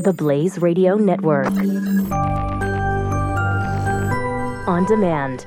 The Blaze Radio Network. On demand.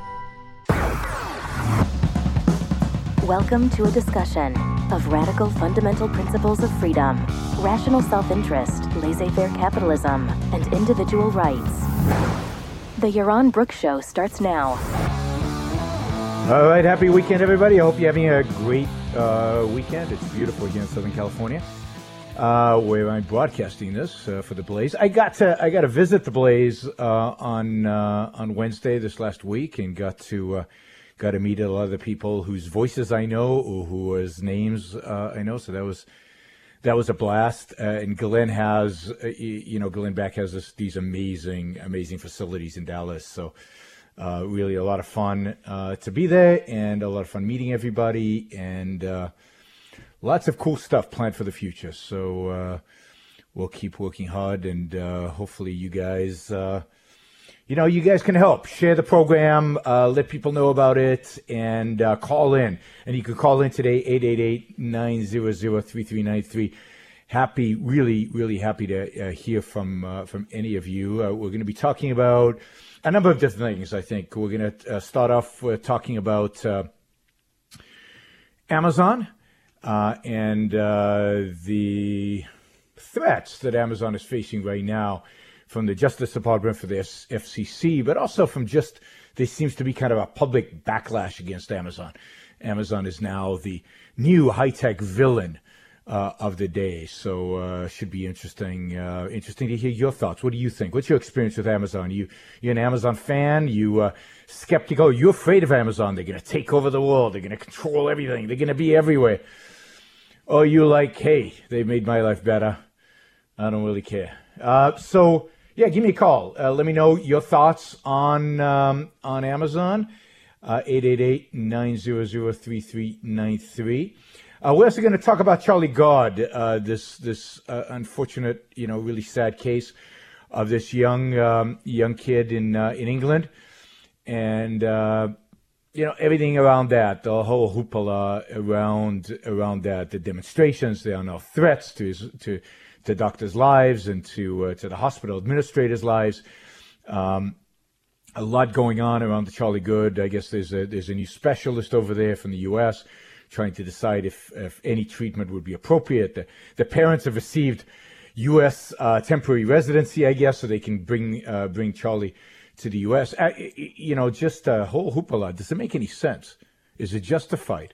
Welcome to a discussion of radical fundamental principles of freedom, rational self-interest, laissez-faire capitalism, and individual rights. The Yaron Brooks Show starts now. All right, happy weekend, everybody. I hope you're having a great weekend. It's beautiful here in Southern California, where I'm broadcasting this for the Blaze. I got to visit the Blaze on Wednesday this last week, and got to meet a lot of the people whose voices I know, or whose names I know. So that was a blast. And Glenn has, Glenn Beck has these amazing facilities in Dallas. So really a lot of fun to be there, and a lot of fun meeting everybody, and lots of cool stuff planned for the future. So we'll keep working hard, and hopefully you guys, you guys can help. Share the program, let people know about it, and call in. And you can call in today, 888-900-3393. Really happy to hear from any of you. We're going to be talking about a number of different things, I think. We're going to start off with talking about Amazon and the threats that Amazon is facing right now from the Justice Department, for the FCC, but also from just, there seems to be kind of a public backlash against Amazon. Amazon is now the new high-tech villain of the day. So should be interesting to hear your thoughts. What do you think? What's your experience with Amazon? You're an Amazon fan? You skeptical? You're afraid of Amazon? They're going to take over the world. They're going to control everything. They're going to be everywhere. Or you like, hey, they made my life better. I don't really care. So yeah, give me a call. Let me know your thoughts on Amazon. 888-900-3393. We're also going to talk about Charlie Gard, this unfortunate, really sad case of this young kid in England, and everything around that, the whole hoopla around that, the demonstrations. There are no threats to doctors' lives and to the hospital administrators' lives. A lot going on around the Charlie Gard. I guess there's a new specialist over there from the U.S. trying to decide if any treatment would be appropriate. The parents have received U.S. Temporary residency, I guess, so they can bring Charlie to the U.S. Just a whole hoopla. Does it make any sense? Is it justified?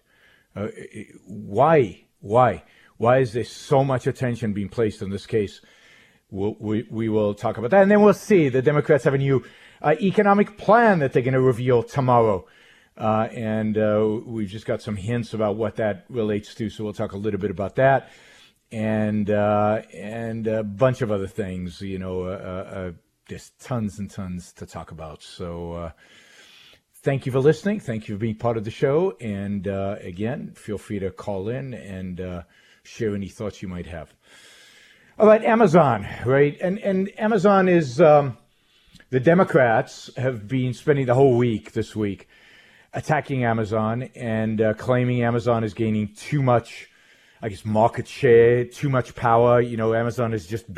Why is there so much attention being placed on this case? We will talk about that, and then we'll see. The Democrats have a new economic plan that they're going to reveal tomorrow. And we've just got some hints about what that relates to, so we'll talk a little bit about that, and a bunch of other things. There's tons and tons to talk about. So thank you for listening. Thank you for being part of the show. And again, feel free to call in and share any thoughts you might have. All right, Amazon, right? And Amazon is the Democrats have been spending the whole week this week attacking Amazon and claiming Amazon is gaining too much, market share, too much power. Amazon has just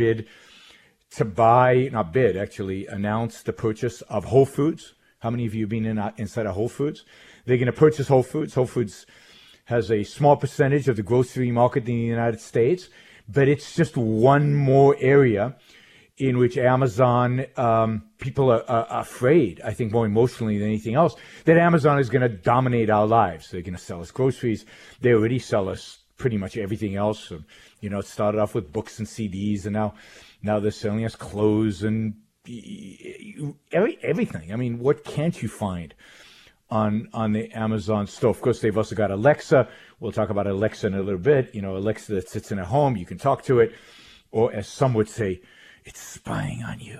announced the purchase of Whole Foods. How many of you have been inside of Whole Foods? They're going to purchase Whole Foods. Whole Foods has a small percentage of the grocery market in the United States, but it's just one more area in which Amazon, people are afraid, I think more emotionally than anything else, that Amazon is going to dominate our lives. They're going to sell us groceries. They already sell us pretty much everything else. It started off with books and CDs, and now they're selling us clothes and everything. What can't you find on the Amazon store? Of course, they've also got Alexa. We'll talk about Alexa in a little bit. Alexa that sits in a home. You can talk to it, or as some would say, it's spying on you.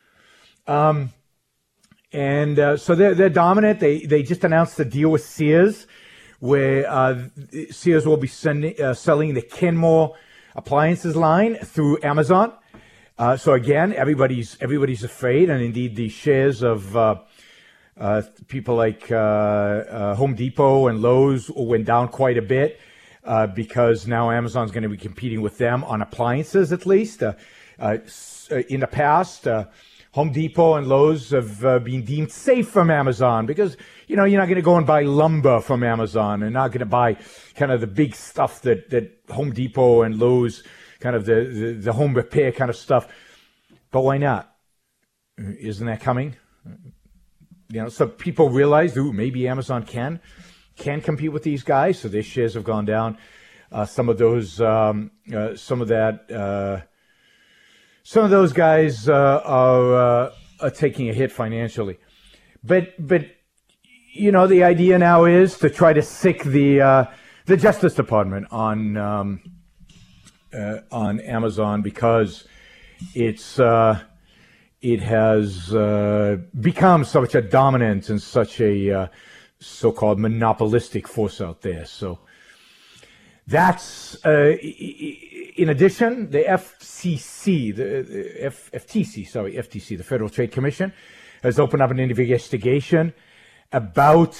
So they're dominant. They just announced a deal with Sears, where Sears will be selling the Kenmore appliances line through Amazon. So again, everybody's afraid, and indeed the shares of people like Home Depot and Lowe's went down quite a bit because now Amazon's going to be competing with them on appliances, at least. In the past, Home Depot and Lowe's have been deemed safe from Amazon because, you're not going to go and buy lumber from Amazon and not going to buy kind of the big stuff that Home Depot and Lowe's, kind of the home repair kind of stuff. But why not? Isn't that coming? So people realize, maybe Amazon can compete with these guys. So their shares have gone down. Some of those guys are taking a hit financially. But the idea now is to try to sick the Justice Department on Amazon because it has become such a dominant and such a so-called monopolistic force out there. So that's in addition, the FTC, the Federal Trade Commission, has opened up an investigation about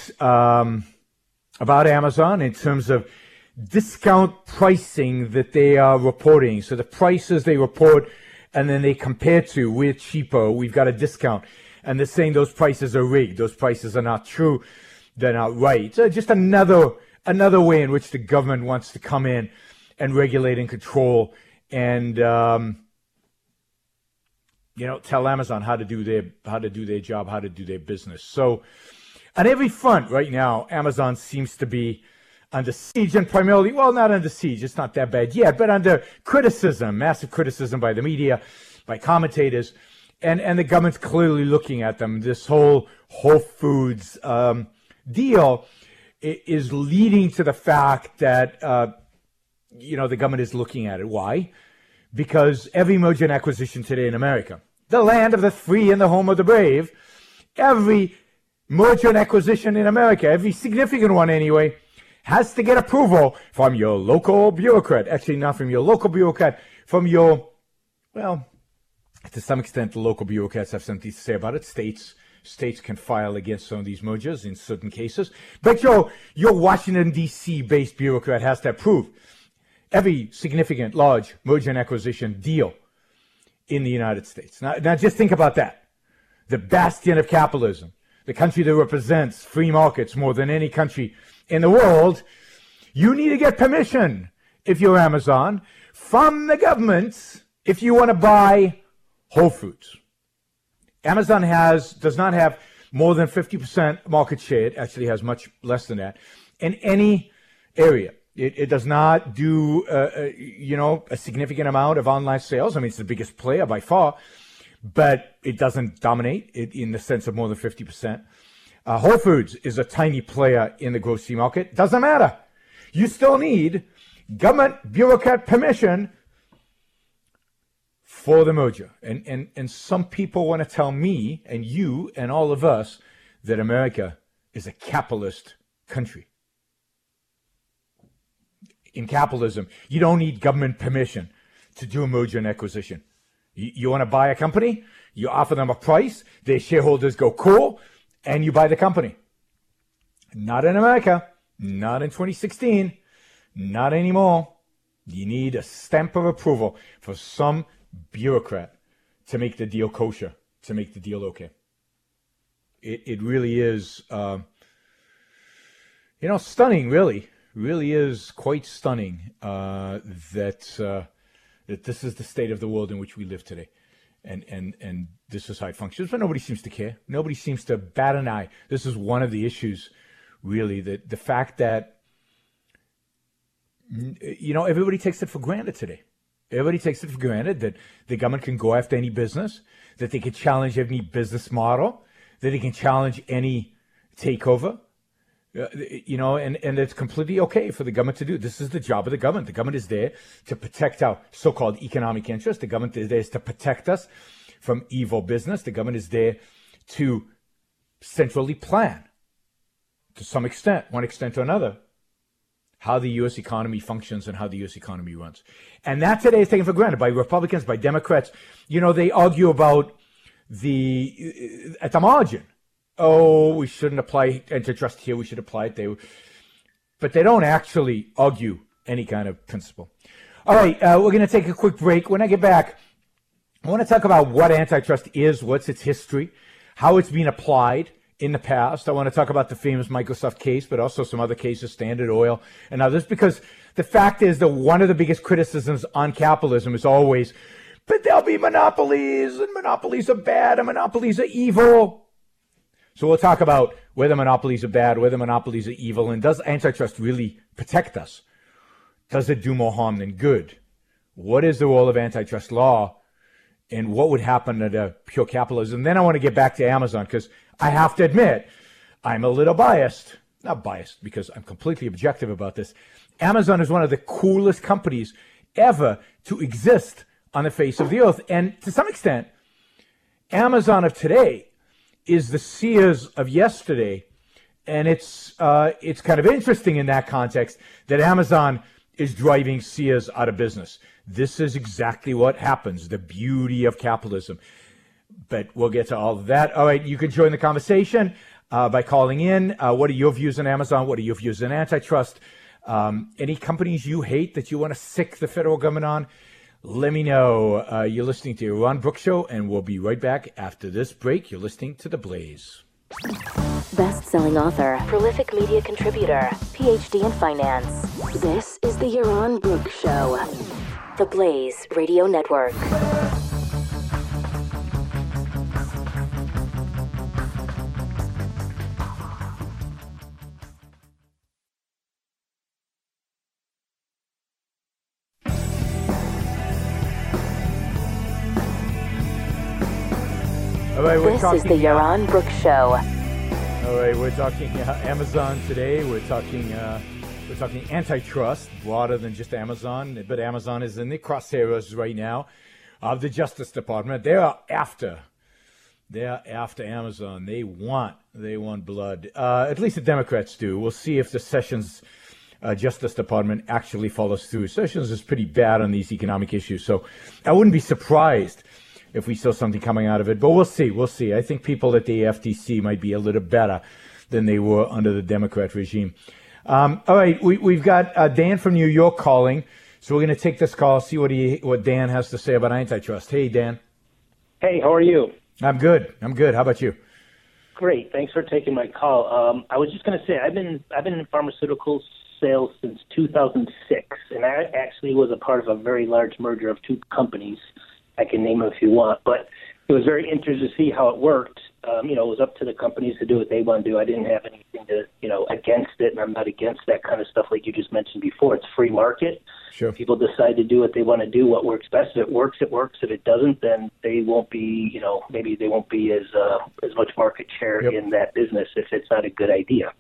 Amazon in terms of discount pricing that they are reporting. So the prices they report and then they compare to, we're cheaper, we've got a discount. And they're saying those prices are rigged. Those prices are not true. They're not right. So just another way in which the government wants to come in and regulate and control and, tell Amazon how to do their job, how to do their business. So on every front right now, Amazon seems to be under siege, and primarily, well, not under siege, it's not that bad yet, but under criticism, massive criticism by the media, by commentators, and the government's clearly looking at them. This whole Whole Foods deal is leading to the fact that, the government is looking at it. Why? Because every merger and acquisition today in America, the land of the free and the home of the brave, every merger and acquisition in America, every significant one anyway, has to get approval from your local bureaucrat. Actually, not from your local bureaucrat, from your, well, to some extent, the local bureaucrats have something to say about it. States can file against some of these mergers in certain cases. But your Washington, D.C. based bureaucrat has to approve every significant, large merger and acquisition deal in the United States. Now just think about that. The bastion of capitalism, the country that represents free markets more than any country in the world, you need to get permission, if you're Amazon, from the government if you want to buy Whole Foods. Amazon does not have more than 50% market share. It actually has much less than that in any area. It does not do, a significant amount of online sales. I mean, it's the biggest player by far, but it doesn't dominate it in the sense of more than 50%. Whole Foods is a tiny player in the grocery market. Doesn't matter. You still need government bureaucrat permission for the merger. And some people want to tell me and you and all of us that America is a capitalist country. In capitalism, you don't need government permission to do a merger and acquisition. You want to buy a company, you offer them a price, their shareholders go cool, and you buy the company. Not in America, not in 2016, not anymore. You need a stamp of approval for some bureaucrat to make the deal kosher, to make the deal okay. It really is, stunning, really is quite stunning that this is the state of the world in which we live today. And this is how it functions, but nobody seems to care. Nobody seems to bat an eye. This is one of the issues, really, that the fact that, everybody takes it for granted today. Everybody takes it for granted that the government can go after any business, that they can challenge any business model, that they can challenge any takeover, and it's completely okay for the government to do. This is the job of the government. The government is there to protect our so-called economic interests. The government is there to protect us from evil business. The government is there to centrally plan, to some extent, one extent or another, how the U.S. economy functions and how the U.S. economy runs. And that today is taken for granted by Republicans, by Democrats. They argue about at the margin. Oh, we shouldn't apply antitrust here. We should apply it there. But they don't actually argue any kind of principle. All right, we're going to take a quick break. When I get back, I want to talk about what antitrust is, what's its history, how it's been applied in the past. I want to talk about the famous Microsoft case, but also some other cases, Standard Oil and others, because the fact is that one of the biggest criticisms on capitalism is always, but there'll be monopolies, and monopolies are bad, and monopolies are evil. So we'll talk about whether monopolies are bad, whether monopolies are evil, and does antitrust really protect us? Does it do more harm than good? What is the role of antitrust law, and what would happen to pure capitalism? Then I want to get back to Amazon, because I have to admit, I'm a little biased. Not biased, because I'm completely objective about this. Amazon is one of the coolest companies ever to exist on the face of the earth. And to some extent, Amazon of today is the Sears of yesterday. And it's kind of interesting in that context that Amazon is driving Sears out of business. This is exactly what happens, the beauty of capitalism. But we'll get to all of that. All right, you can join the conversation by calling in. What are your views on Amazon? What are your views on antitrust? Any companies you hate that you want to sick the federal government on? Let me know. You're listening to Ron Brooks Show, and we'll be right back after this break. You're listening to The Blaze. Best-selling author, prolific media contributor, PhD in finance. This is the Yaron Brooks Show. The Blaze Radio Network. All right, this is the Yaron Brooks Show. All right, we're talking Amazon today. We're talking antitrust, broader than just Amazon. But Amazon is in the crosshairs right now of the Justice Department. They are after Amazon. They want blood. At least the Democrats do. We'll see if the Sessions Justice Department actually follows through. Sessions is pretty bad on these economic issues, so I wouldn't be surprised if we saw something coming out of it. But we'll see. I think people at the FTC might be a little better than they were under the Democrat regime. All right, we've got Dan from New York calling, so we're going to take this call, see what Dan has to say about antitrust. Hey, Dan. Hey, how are you? I'm good. How about you? Great. Thanks for taking my call. I was just going to say I've been in pharmaceutical sales since 2006, and I actually was a part of a very large merger of two companies. I can name them if you want, but it was very interesting to see how it worked. It was up to the companies to do what they want to do. I didn't have anything to, against it, and I'm not against that kind of stuff like you just mentioned before. It's free market. Sure. People decide to do what they want to do, what works best. If it works, it works. If it doesn't, then they won't be, maybe they won't be as much market share in that business if it's not a good idea.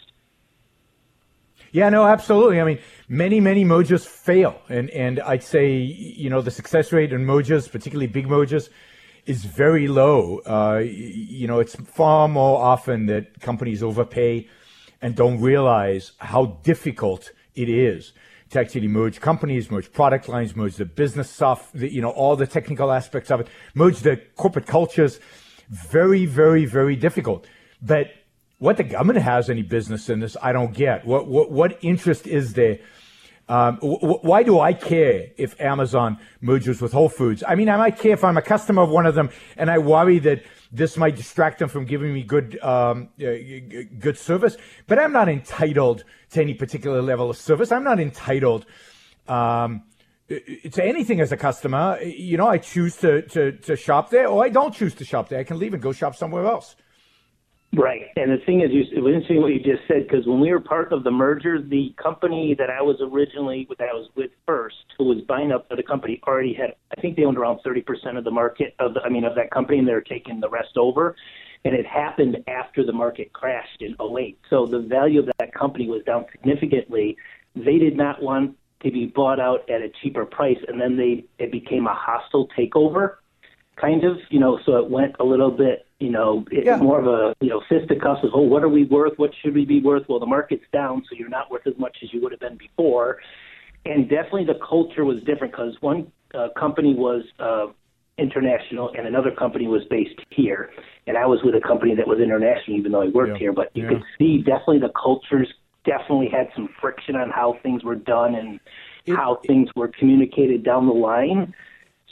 Yeah, no, absolutely. I mean, many mergers fail. And I'd say, the success rate in mergers, particularly big mergers, is very low. It's far more often that companies overpay and don't realize how difficult it is to actually merge companies, merge product lines, merge the business stuff, all the technical aspects of it, merge the corporate cultures. Very, very, very difficult. But what the government has any business in this, I don't get. What interest is there? Why do I care if Amazon merges with Whole Foods? I mean, I might care if I'm a customer of one of them, and I worry that this might distract them from giving me good service. But I'm not entitled to any particular level of service. I'm not entitled to anything as a customer. I choose to shop there, or I don't choose to shop there. I can leave and go shop somewhere else. Right. And the thing is, it was interesting what you just said, because when we were part of the merger, the company that I was with first, who was buying up the company, already had, I think they owned around 30% of the market of that company, and they were taking the rest over. And it happened after the market crashed in 2008. So the value of that company was down significantly. They did not want to be bought out at a cheaper price, and then it became a hostile takeover, kind of, so it went a little bit, more of a, fisticuffs of, what are we worth? What should we be worth? Well, the market's down, so you're not worth as much as you would have been before. And definitely the culture was different, because one company was international and another company was based here. And I was with a company that was international, even though I worked here. But you could see definitely the cultures definitely had some friction on how things were done and how things were communicated down the line.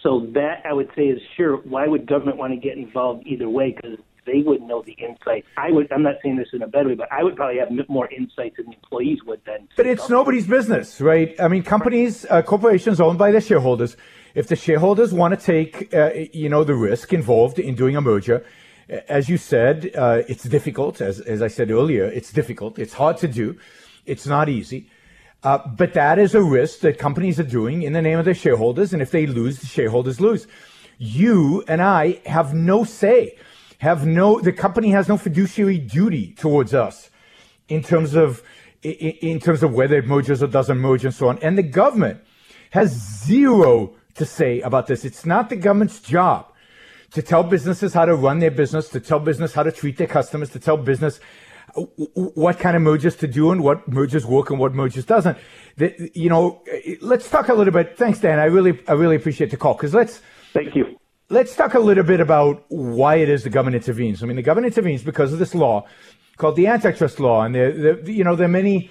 So that, I would say, is sure, why would government want to get involved either way? Because they would know the insights. I'm not saying this in a bad way, but I would probably have more insights than the employees would then. But it's nobody's business, right? I mean, companies, corporations owned by their shareholders, if the shareholders want to take, the risk involved in doing a merger, as you said, it's difficult. As I said earlier, it's difficult. It's hard to do. It's not easy. But that is a risk that companies are doing in the name of their shareholders. And if they lose, the shareholders lose. You and I have no say. The company has no fiduciary duty towards us in terms of whether it merges or doesn't merge and so on. And the government has zero to say about this. It's not the government's job to tell businesses how to run their business, to tell business how to treat their customers, to tell business what kind of mergers to do and what mergers work and what mergers doesn't. Let's talk a little bit. Thanks, Dan. I really appreciate the call Thank you. Let's talk a little bit about why it is the government intervenes. I mean, the government intervenes because of this law called the antitrust law, and there are many.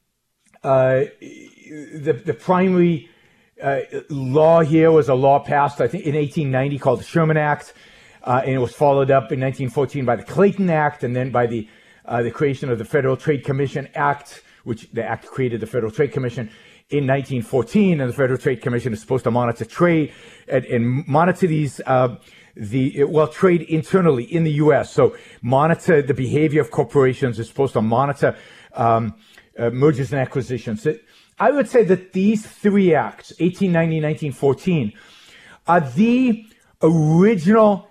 The primary law here was a law passed, I think, in 1890 called the Sherman Act, and it was followed up in 1914 by the Clayton Act, and then by the creation of the Federal Trade Commission Act, which the act created the Federal Trade Commission in 1914, and the Federal Trade Commission is supposed to monitor trade and monitor these trade internally in the U.S. So monitor the behavior of corporations. Is supposed to monitor mergers and acquisitions. I would say that these three acts, 1890, 1914, are the original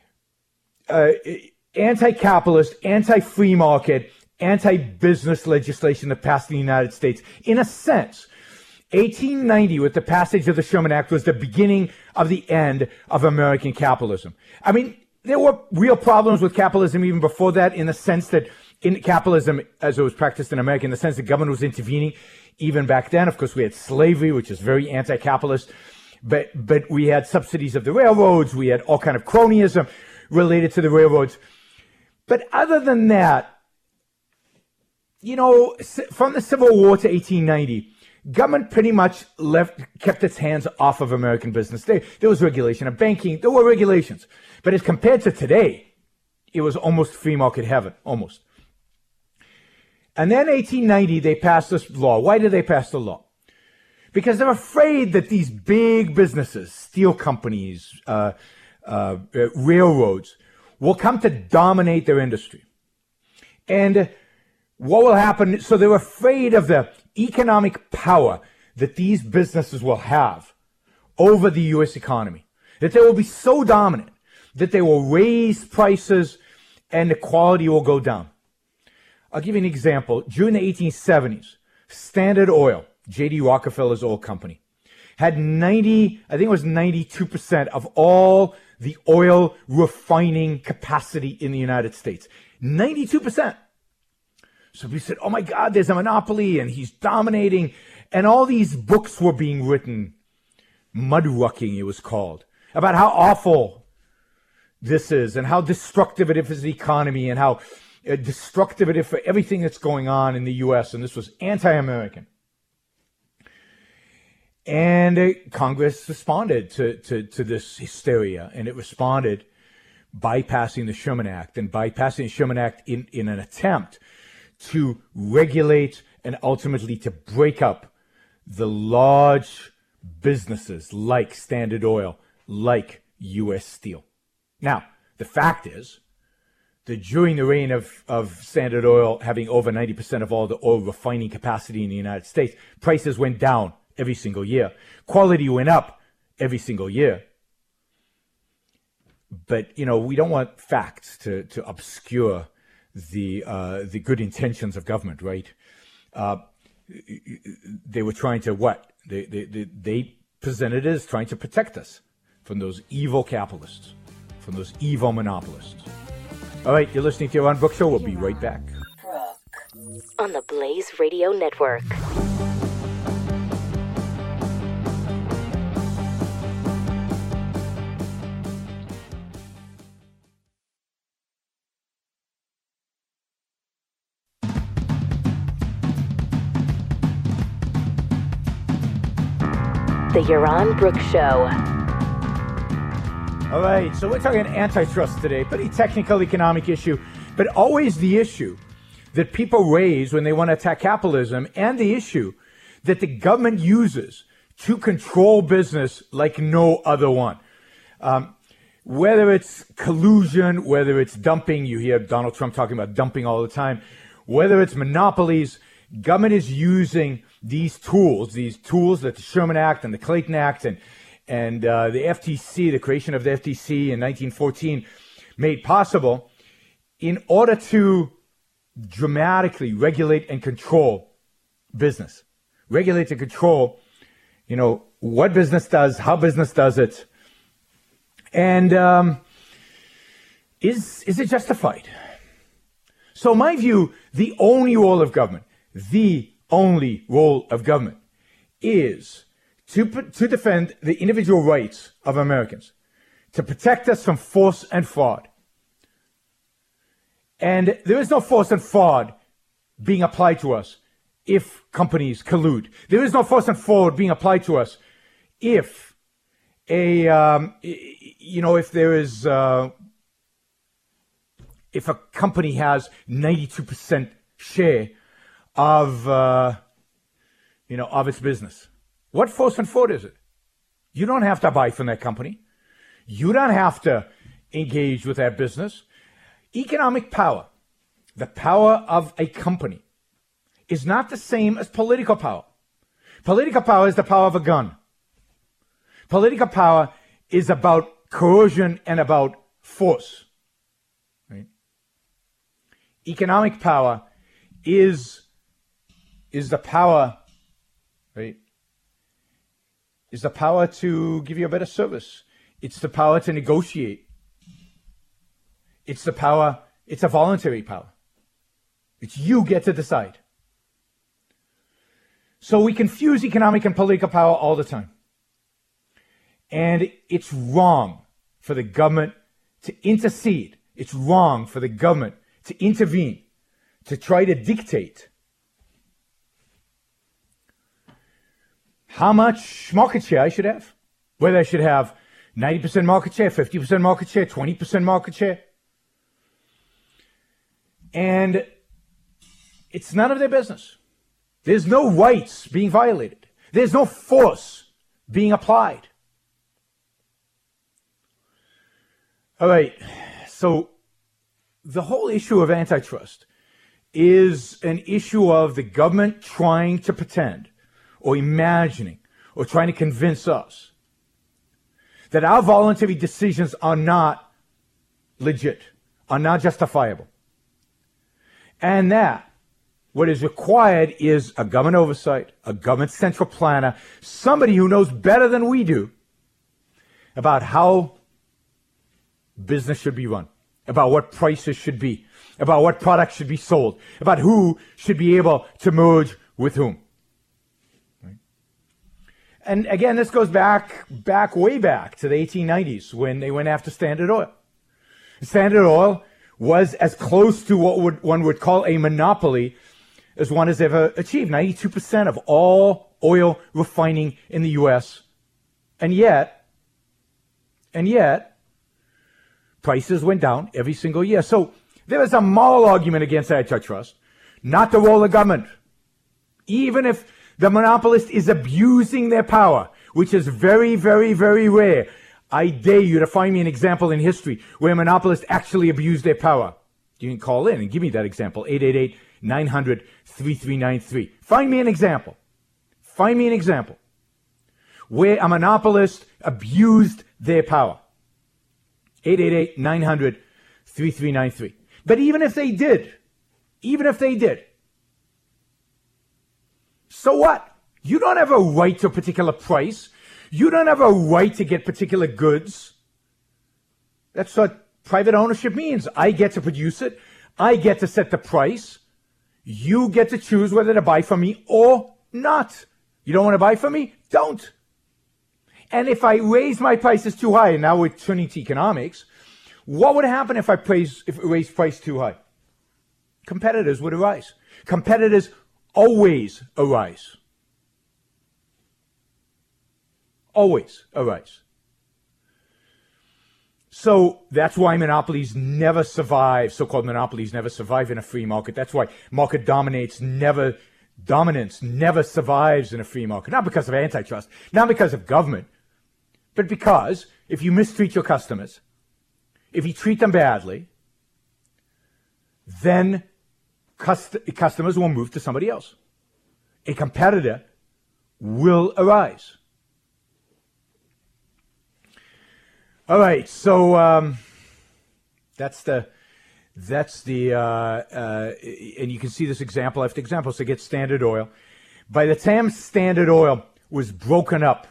anti-capitalist, anti-free market, anti-business legislation that passed in the United States. In a sense, 1890, with the passage of the Sherman Act, was the beginning of the end of American capitalism. I mean, there were real problems with capitalism even before that, in the sense that in capitalism, as it was practiced in America, in the sense that government was intervening even back then. Of course, we had slavery, which is very anti-capitalist, but we had subsidies of the railroads. We had all kind of cronyism related to the railroads. But other than that, from the Civil War to 1890, government pretty much kept its hands off of American business. There was regulation of banking. There were regulations. But as compared to today, it was almost free market heaven, almost. And then 1890, they passed this law. Why did they pass the law? Because they're afraid that these big businesses, steel companies, railroads, will come to dominate their industry. And what will happen? So they're afraid of the economic power that these businesses will have over the U.S. economy, that they will be so dominant that they will raise prices and the quality will go down. I'll give you an example. During the 1870s, Standard Oil, J.D. Rockefeller's oil company, had 92% of all the oil refining capacity in the United States. 92%. So we said, oh my God, there's a monopoly and he's dominating. And all these books were being written, Mudrucking it was called, about how awful this is and how destructive it is for the economy and how destructive it is for everything that's going on in the U.S. And this was anti-American. And Congress responded to this hysteria, and it responded by passing the Sherman Act, and by passing the Sherman Act in an attempt to regulate and ultimately to break up the large businesses like Standard Oil, like U.S. Steel. Now, the fact is that during the reign of Standard Oil having over 90% of all the oil refining capacity in the United States, prices went down every single year. Quality went up every single year. But, we don't want facts to obscure the good intentions of government, right? They were trying to what? They presented it as trying to protect us from those evil capitalists, from those evil monopolists. All right, you're listening to Yaron Brook Show. We'll be right back. On the Blaze Radio Network. The Yaron Brook Show. All right, so we're talking antitrust today. Pretty technical economic issue, but always the issue that people raise when they want to attack capitalism, and the issue that the government uses to control business like no other one. Whether it's collusion, whether it's dumping, you hear Donald Trump talking about dumping all the time, whether it's monopolies, government is using these tools that the Sherman Act and the Clayton Act and the FTC, the creation of the FTC in 1914, made possible in order to dramatically regulate and control business. Regulate and control, what business does, how business does it, and is it justified? So in my view, the only role of government is to defend the individual rights of Americans, to protect us from force and fraud. And there is no force and fraud being applied to us if companies collude. There is no force and fraud being applied to us if if a company has 92% share of its business. What force and fraud is it? You don't have to buy from that company. You don't have to engage with that business. Economic power, the power of a company, is not the same as political power. Political power is the power of a gun. Political power is about coercion and about force. Right? Economic power is the power, right? Is the power to give you a better service. It's the power to negotiate. It's the power, it's a voluntary power. It's you get to decide. So we confuse economic and political power all the time. And it's wrong for the government to intercede. It's wrong for the government to intervene, to try to dictate how much market share I should have. Whether I should have 90% market share, 50% market share, 20% market share. And it's none of their business. There's no rights being violated. There's no force being applied. All right, so the whole issue of antitrust is an issue of the government trying to pretend or imagining or trying to convince us that our voluntary decisions are not legit, are not justifiable. And that what is required is a government oversight, a government central planner, somebody who knows better than we do about how business should be run, about what prices should be, about what products should be sold, about who should be able to merge with whom. Right? And again, this goes way back to the 1890s when they went after Standard Oil. Standard Oil was as close to what one would call a monopoly as one has ever achieved. 92% of all oil refining in the U.S. And yet, prices went down every single year. So there is a moral argument against antitrust, not the role of government. Even if the monopolist is abusing their power, which is very, very, very rare. I dare you to find me an example in history where monopolists actually abuse their power. You can call in and give me that example, 888-900-3393. Find me an example. Find me an example where a monopolist abused their power. 888-900-3393. But even if they did, so what? You don't have a right to a particular price. You don't have a right to get particular goods. That's what private ownership means. I get to produce it. I get to set the price. You get to choose whether to buy from me or not. You don't want to buy from me? Don't. And if I raise my prices too high, and now we're turning to economics, what would happen if I raise price too high? Competitors would arise. Competitors always arise. Always arise. So that's why monopolies never survive, so-called monopolies never survive in a free market. That's why market dominance never survives in a free market. Not because of antitrust, not because of government, but because if you mistreat your customers, if you treat them badly, then customers will move to somebody else. A competitor will arise. All right, so that's the and you can see this example after example. So get Standard Oil. By the time Standard Oil was broken up,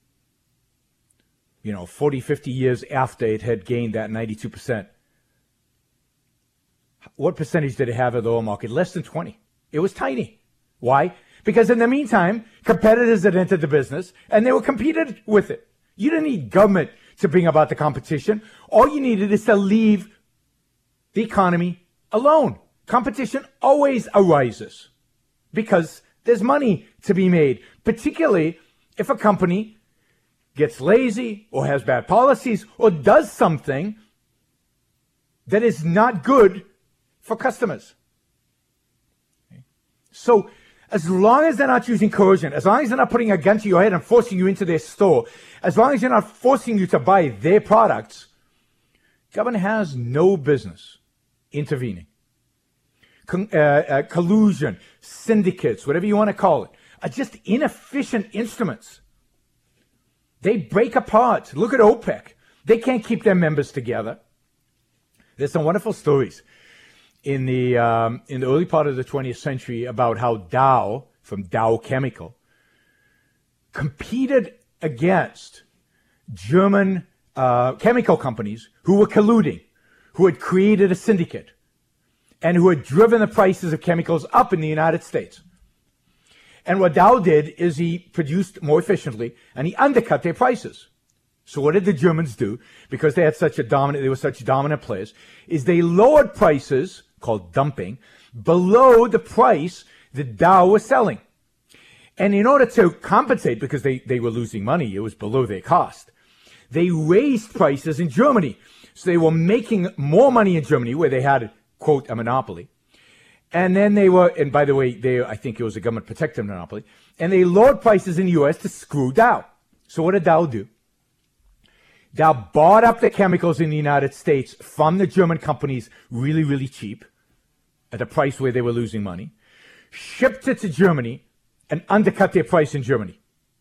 40, 50 years after it had gained that 92%, what percentage did it have of the oil market? Less than 20. It was tiny. Why? Because in the meantime, competitors had entered the business and they were competed with it. You didn't need government to bring about the competition. All you needed is to leave the economy alone. Competition always arises because there's money to be made, particularly if a company gets lazy or has bad policies or does something that is not good for customers. So as long as they're not using coercion, as long as they're not putting a gun to your head and forcing you into their store, as long as they're not forcing you to buy their products, government has no business intervening. Collusion, syndicates, whatever you want to call it, are just inefficient instruments. They break apart. Look at OPEC. They can't keep their members together. There's some wonderful stories in the early part of the 20th century about how Dow, from Dow Chemical, competed against German chemical companies who were colluding, who had created a syndicate, and who had driven the prices of chemicals up in the United States. And what Dow did is he produced more efficiently, and he undercut their prices. So what did the Germans do? Because they were such dominant players, is they lowered prices, called dumping, below the price that Dow was selling. And in order to compensate, because they were losing money, it was below their cost, they raised prices in Germany. So they were making more money in Germany, where they had, quote, a monopoly. And then and by the way, I think it was a government-protected monopoly, and they lowered prices in the U.S. to screw Dow. So what did Dow do? Dow bought up the chemicals in the United States from the German companies really, really cheap, at a price where they were losing money, shipped it to Germany, and undercut their price in Germany.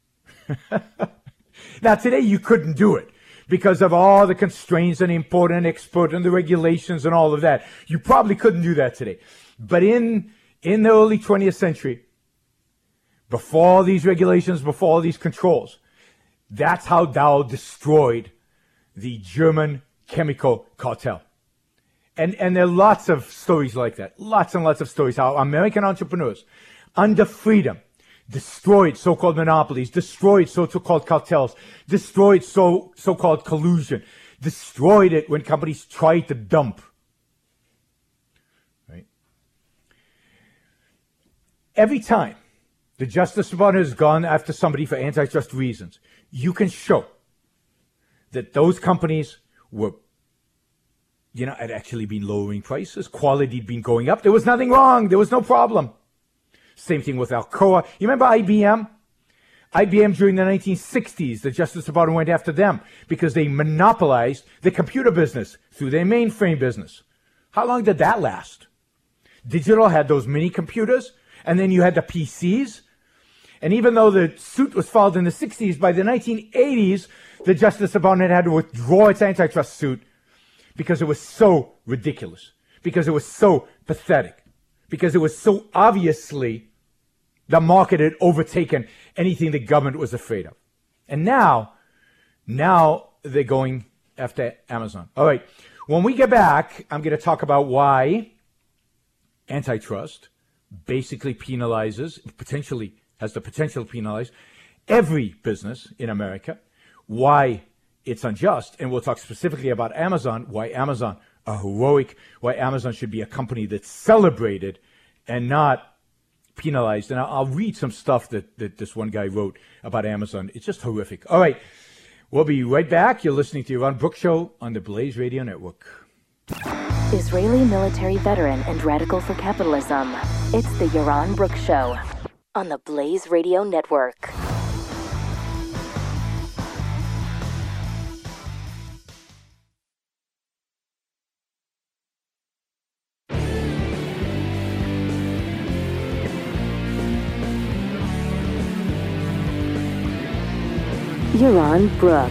Now, today you couldn't do it because of all the constraints and import and export and the regulations and all of that. You probably couldn't do that today. But in the early 20th century, before all these regulations, before all these controls, that's how Dow destroyed the German chemical cartel. And there are lots of stories like that, lots and lots of stories how American entrepreneurs, under freedom, destroyed so-called monopolies, destroyed so-called cartels, destroyed so-called collusion, destroyed it when companies tried to dump. Right? Every time the Justice Department has gone after somebody for antitrust reasons, you can show that those companies were, had actually been lowering prices, quality had been going up. There was nothing wrong. There was no problem. Same thing with Alcoa. You remember IBM? IBM during the 1960s, the Justice Department went after them because they monopolized the computer business through their mainframe business. How long did that last? Digital had those mini computers, and then you had the PCs. And even though the suit was filed in the 60s, by the 1980s, the Justice Department had to withdraw its antitrust suit because it was so ridiculous, because it was so pathetic, because it was so obviously the market had overtaken anything the government was afraid of. And now they're going after Amazon. All right, when we get back, I'm going to talk about why antitrust basically has the potential to penalize every business in America, why it's unjust, and we'll talk specifically about Amazon, why Amazon are heroic, why Amazon should be a company that's celebrated and not penalized. And I'll read some stuff that this one guy wrote about Amazon. It's just horrific. All right, We'll be right back. You're listening to Yaron Brook Show on the Blaze Radio Network. Israeli military veteran and radical for capitalism. It's the Yaron Brook Show on the Blaze Radio Network. Yaron Brook.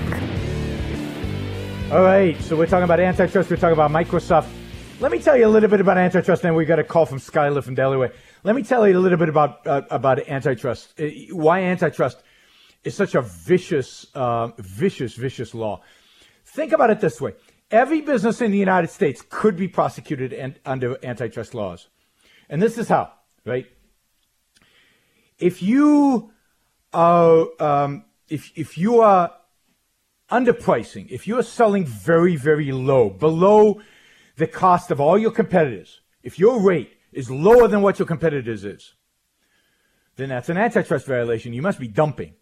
All right, so we're talking about antitrust. We're talking about Microsoft. Let me tell you a little bit about antitrust. Then we got a call from Skyler from Delaware. Let me tell you a little bit about antitrust. Why antitrust is such a vicious law. Think about it this way: every business in the United States could be prosecuted under antitrust laws, and this is how. Right? If you are if you are underpricing, if you are selling very, very low, below the cost of all your competitors, if your rate is lower than what your competitors is, then that's an antitrust violation. You must be dumping.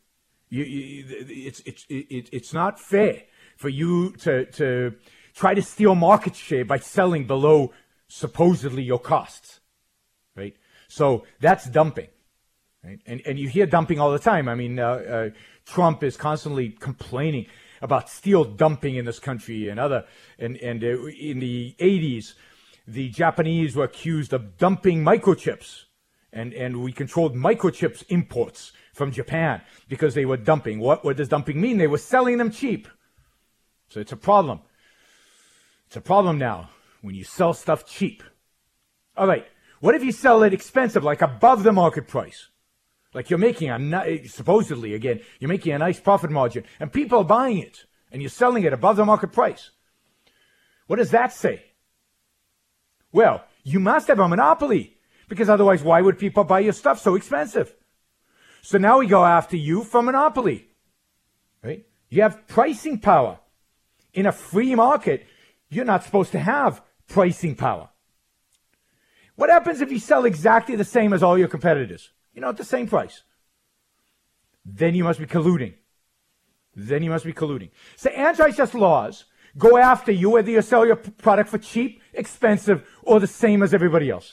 It's not fair for you to try to steal market share by selling below supposedly your costs, right? So that's dumping. Right? And you hear dumping all the time. I mean, Trump is constantly complaining about steel dumping in this country and in the 80s, the Japanese were accused of dumping microchips, and we controlled microchips imports from Japan because they were dumping. What does dumping mean? They were selling them cheap. So it's a problem. It's a problem now when you sell stuff cheap. All right, what if you sell it expensive, like above the market price? Like you're making supposedly, again, you're making a nice profit margin, and people are buying it, and you're selling it above the market price. What does that say? Well, you must have a monopoly, because otherwise why would people buy your stuff so expensive? So now we go after you for monopoly, right? You have pricing power. In a free market, you're not supposed to have pricing power. What happens if you sell exactly the same as all your competitors? At the same price. Then you must be colluding. So antitrust laws go after you whether you sell your product for cheap, expensive, or the same as everybody else.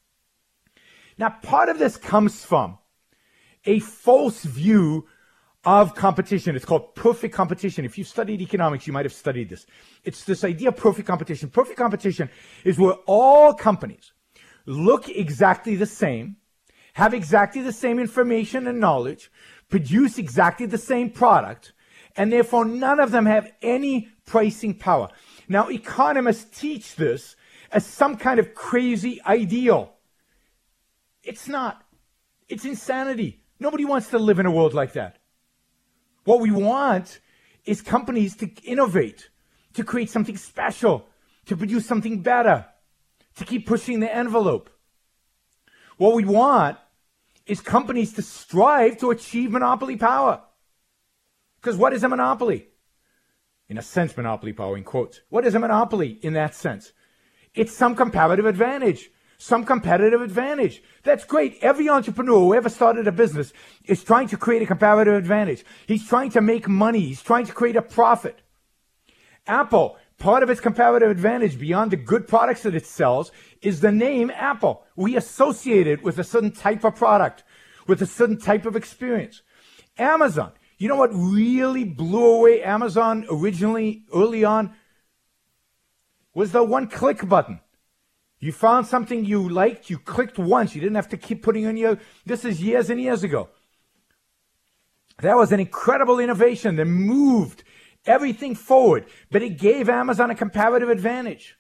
Now, part of this comes from a false view of competition. It's called perfect competition. If you studied economics, you might have studied this. It's this idea of perfect competition. Perfect competition is where all companies look exactly the same, have exactly the same information and knowledge, produce exactly the same product, and therefore none of them have any pricing power. Now, economists teach this as some kind of crazy ideal. It's not. It's insanity. Nobody wants to live in a world like that. What we want is companies to innovate, to create something special, to produce something better, to keep pushing the envelope. What we want is companies to strive to achieve monopoly power. Because what is a monopoly? In a sense, monopoly power in quotes. What is a monopoly in that sense? It's some comparative advantage, some competitive advantage. That's great. Every entrepreneur who ever started a business is trying to create a comparative advantage. He's trying to make money. He's trying to create a profit. Apple, part of its comparative advantage beyond the good products that it sells is the name Apple. We associate it with a certain type of product, with a certain type of experience. Amazon, you know what really blew away Amazon originally, early on? Was the one-click button. You found something you liked, you clicked once. You didn't have to keep putting on this is years and years ago. That was an incredible innovation that moved everything forward, but it gave Amazon a comparative advantage.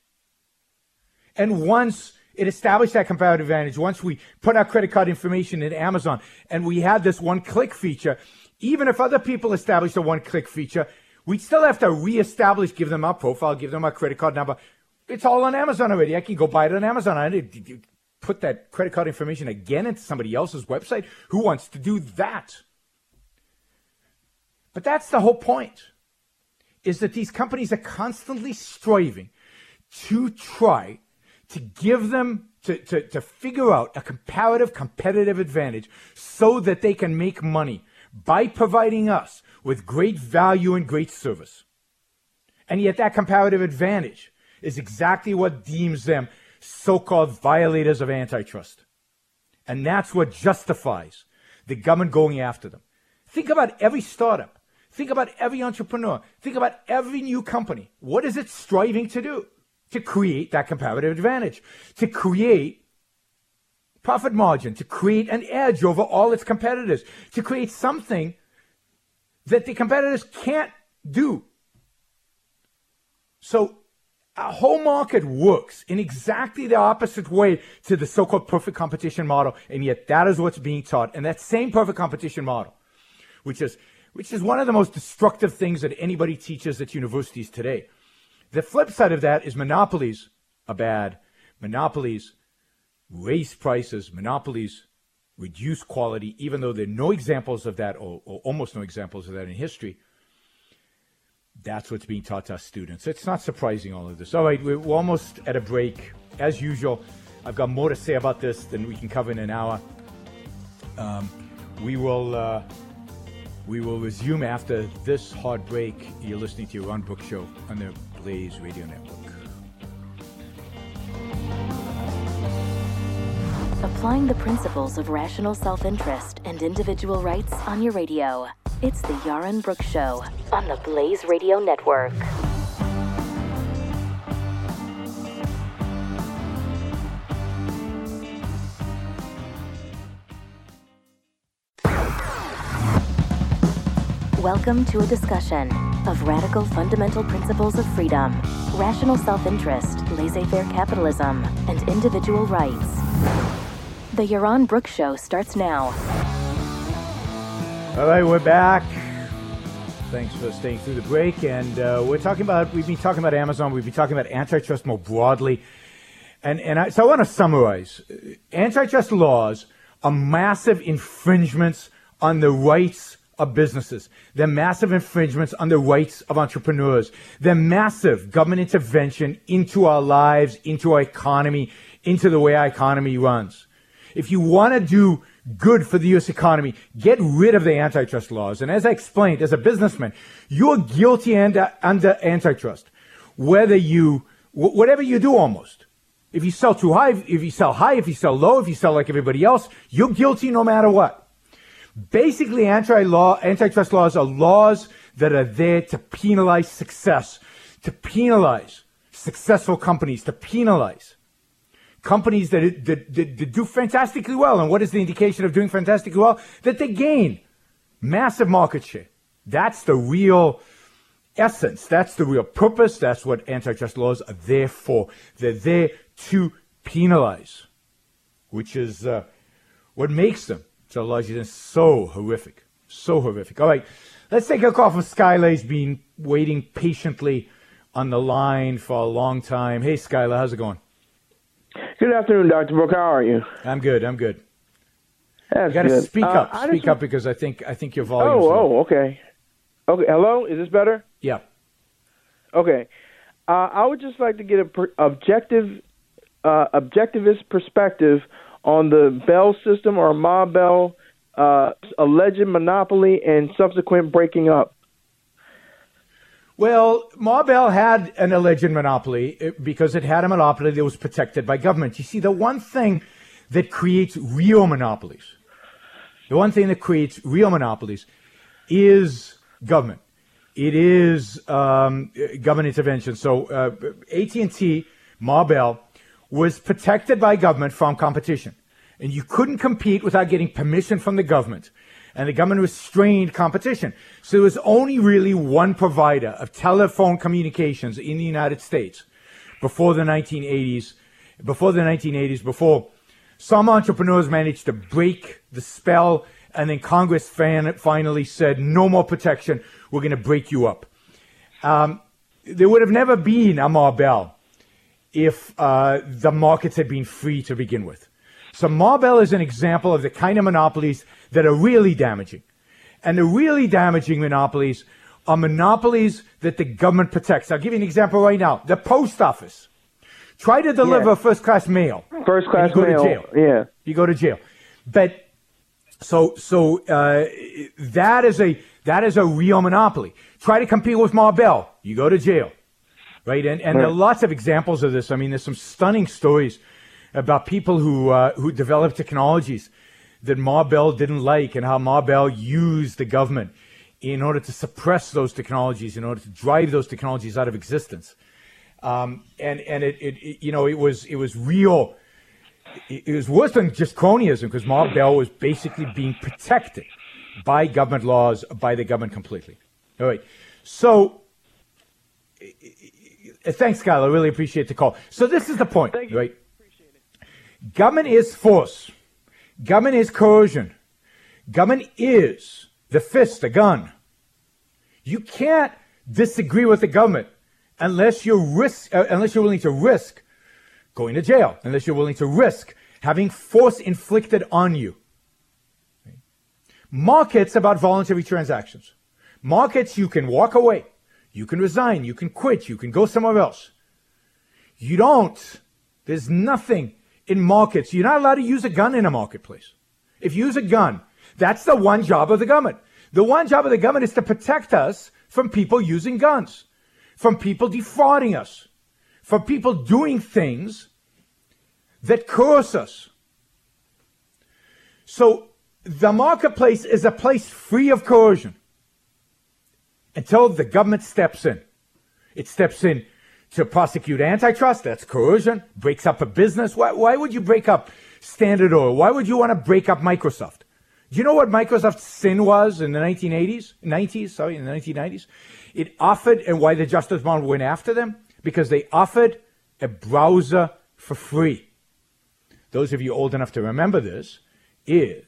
And once it established that comparative advantage, once we put our credit card information in Amazon and we had this one-click feature, even if other people established a one-click feature, we'd still have to reestablish, give them our profile, give them our credit card number. It's all on Amazon already. I can go buy it on Amazon. I need to put that credit card information again into somebody else's website. Who wants to do that? But that's the whole point, is that these companies are constantly striving to try to give them, to figure out a competitive advantage so that they can make money by providing us with great value and great service. And yet that comparative advantage is exactly what deems them so-called violators of antitrust. And that's what justifies the government going after them. Think about every startup. Think about every entrepreneur. Think about every new company. What is it striving to do? To create that comparative advantage, to create profit margin, to create an edge over all its competitors, to create something that the competitors can't do. So our whole market works in exactly the opposite way to the so-called perfect competition model, and yet that is what's being taught. And that same perfect competition model, which is one of the most destructive things that anybody teaches at universities today. The flip side of that is monopolies are bad. Monopolies raise prices. Monopolies reduce quality, even though there are no examples of that, or almost no examples of that in history. That's what's being taught to our students. It's not surprising, all of this. All right, we're almost at a break. As usual, I've got more to say about this than we can cover in an hour. We will resume after this hard break. You're listening to your Ron Brook Show on the Blaze Radio Network. Applying the principles of rational self-interest and individual rights on your radio. It's the Yaron Brook Show on the Blaze Radio Network. Welcome to a discussion of radical fundamental principles of freedom, rational self-interest, laissez-faire capitalism, and individual rights. The Yaron Brook Show starts now. All right, we're back. Thanks for staying through the break. And we've been talking about Amazon. We've been talking about antitrust more broadly. So I want to summarize. Antitrust laws are massive infringements on the rights of businesses. They're massive infringements on the rights of entrepreneurs. They're massive government intervention into our lives, into our economy, into the way our economy runs. If you want to do good for the U.S. economy, get rid of the antitrust laws. And as I explained, as a businessman, you're guilty under antitrust. Whatever you do almost. If you sell too high, if you sell high, if you sell low, if you sell like everybody else, you're guilty no matter what. Basically, antitrust laws are laws that are there to penalize success, to penalize successful companies, to penalize companies that do fantastically well. And what is the indication of doing fantastically well? That they gain massive market share. That's the real essence. That's the real purpose. That's what antitrust laws are there for. They're there to penalize, which is what makes them so horrific. So horrific. All right, let's take a call from Skylar. He's been waiting patiently on the line for a long time. Hey, Skylar, how's it going? Good afternoon, Dr. Brook. How are you? I'm good. That's you got to speak up. Speak up because I think your volume. Okay. Okay. Hello. Is this better? Yeah. Okay. I would just like to get objectivist perspective on the Bell system or Ma Bell alleged monopoly and subsequent breaking up. Well, Ma Bell had an alleged monopoly because it had a monopoly that was protected by government. You see, the one thing that creates real monopolies is government. It is government intervention. So AT&T, Ma Bell, was protected by government from competition. And you couldn't compete without getting permission from the government. And the government restrained competition. So there was only really one provider of telephone communications in the United States before the 1980s, before some entrepreneurs managed to break the spell, and then Congress finally said, no more protection, we're going to break you up. There would have never been a Ma Bell if the markets had been free to begin with. So Ma Bell is an example of the kind of monopolies that are really damaging. And the really damaging monopolies are monopolies that the government protects. I'll give you an example right now. The post office. Try to deliver first-class mail. First-class mail, You go to jail. But That is a real monopoly. Try to compete with Ma Bell, you go to jail, right? And there are lots of examples of this. I mean, there's some stunning stories about people who developed technologies that Ma Bell didn't like, and how Ma Bell used the government in order to suppress those technologies, in order to drive those technologies out of existence. It was real. It was worse than just cronyism, because Ma Bell was basically being protected by government laws, by the government completely. All right. So, thanks, Kyle. I really appreciate the call. So this is the point, right? Appreciate it. Government is force. Government is coercion. Government is the fist, the gun. You can't disagree with the government unless you're willing to risk going to jail, unless you're willing to risk having force inflicted on you. Markets about voluntary transactions. Markets, you can walk away, you can resign, you can quit, you can go somewhere else. You don't. There's nothing in markets. You're not allowed to use a gun in a marketplace. If you use a gun, that's the one job of the government. The one job of the government is to protect us from people using guns, from people defrauding us, from people doing things that coerce us. So the marketplace is a place free of coercion until the government steps in. It steps in to prosecute antitrust, that's coercion, breaks up a business. Why would you break up Standard Oil? Why would you want to break up Microsoft? Do you know what Microsoft's sin was in the 1990s? It offered, and why the Justice Department went after them? Because they offered a browser for free. Those of you old enough to remember this, in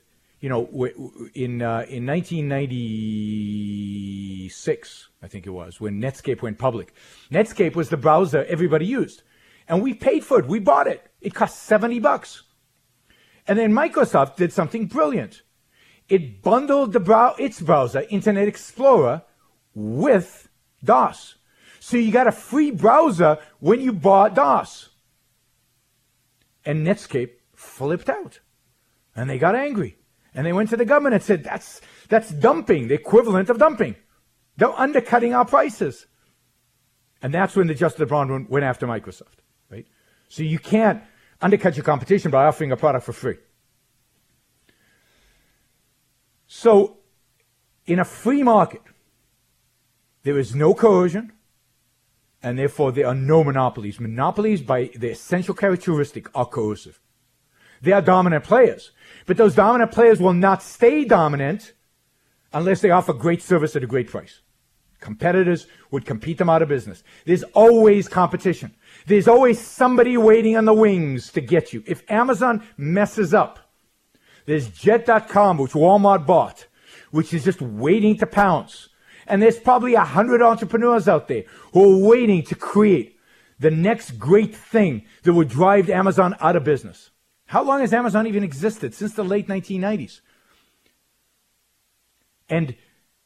1996, I think it was, when Netscape went public. Netscape was the browser everybody used. And we paid for it. We bought it. It cost $70. And then Microsoft did something brilliant. It bundled its browser, Internet Explorer, with DOS. So you got a free browser when you bought DOS. And Netscape flipped out. And they got angry. And they went to the government and said, that's dumping, the equivalent of dumping. They're undercutting our prices. And that's when the Justice Department went after Microsoft, right? So you can't undercut your competition by offering a product for free. So, in a free market, there is no coercion, and therefore there are no monopolies. Monopolies, by their essential characteristic, are coercive. They are dominant players, but those dominant players will not stay dominant unless they offer great service at a great price. Competitors would compete them out of business. There's always competition. There's always somebody waiting on the wings to get you. If Amazon messes up, there's Jet.com, which Walmart bought, which is just waiting to pounce. And there's probably 100 entrepreneurs out there who are waiting to create the next great thing that would drive Amazon out of business. How long has Amazon even existed? Since the late 1990s. And,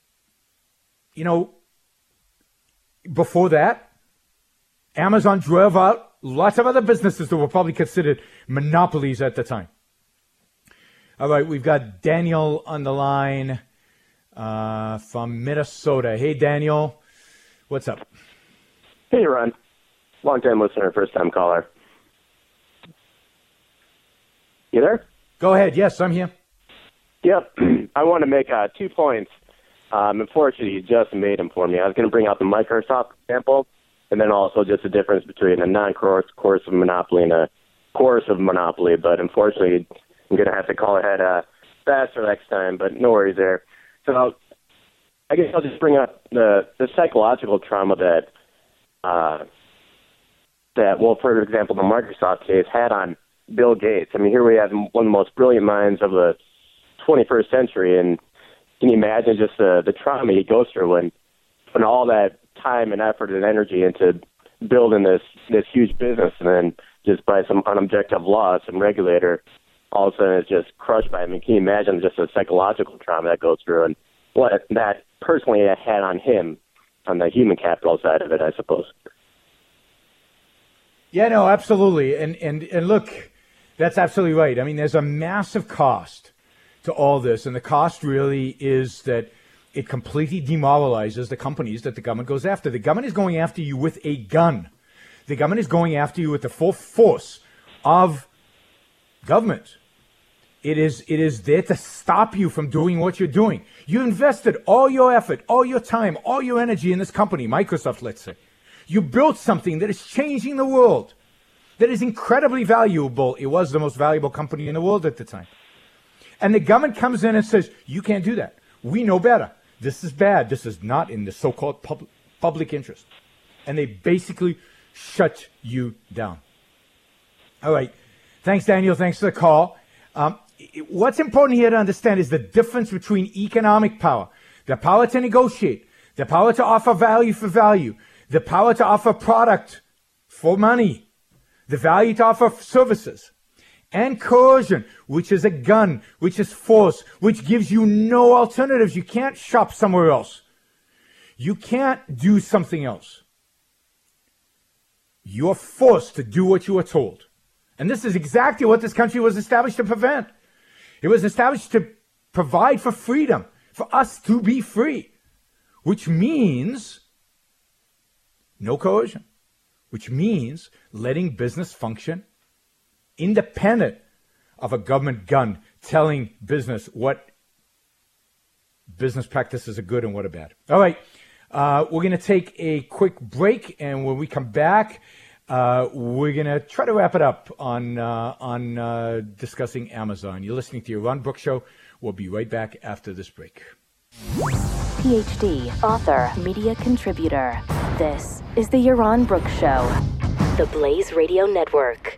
before that, Amazon drove out lots of other businesses that were probably considered monopolies at the time. All right, we've got Daniel on the line from Minnesota. Hey, Daniel. What's up? Hey, Ron. Long-time listener, first-time caller. You there? Go ahead. Yes, I'm here. Yep. I want to make 2 points. Unfortunately, you just made them for me. I was going to bring out the Microsoft example, and then also just the difference between a non-coercive monopoly and a coercive monopoly. But unfortunately, I'm going to have to call ahead faster next time, but no worries there. So I guess I'll just bring up the psychological trauma that, for example, the Microsoft case had on Bill Gates. I mean, here we have one of the most brilliant minds of the 21st century, and can you imagine just the trauma he goes through when putting all that time and effort and energy into building this huge business, and then just by some unobjective law, some regulator, all of a sudden it's just crushed by him. I mean, can you imagine just the psychological trauma that goes through and what that personally had on him on the human capital side of it, I suppose. Yeah, no, absolutely. And look, that's absolutely right. I mean, there's a massive cost to all this. And the cost really is that it completely demoralizes the companies that the government goes after. The government is going after you with a gun. The government is going after you with the full force of government. It is there to stop you from doing what you're doing. You invested all your effort, all your time, all your energy in this company, Microsoft, let's say. You built something that is changing the world, that is incredibly valuable. It was the most valuable company in the world at the time. And the government comes in and says, you can't do that. We know better. This is bad. This is not in the so-called public interest. And they basically shut you down. All right. Thanks, Daniel. Thanks for the call. What's important here to understand is the difference between economic power, the power to negotiate, the power to offer value for value, the power to offer product for money, the value to offer services, and coercion, which is a gun, which is force, which gives you no alternatives. You can't shop somewhere else. You can't do something else. You're forced to do what you are told. And this is exactly what this country was established to prevent. It was established to provide for freedom, for us to be free, which means no coercion, which means letting business function independent of a government gun telling business what business practices are good and what are bad. All right, we're going to take a quick break, and when we come back, we're going to try to wrap it up on discussing Amazon. You're listening to Yaron Brook Show. We'll be right back after this break. PhD, author, media contributor. This is the Yaron Brook Show, the Blaze Radio Network.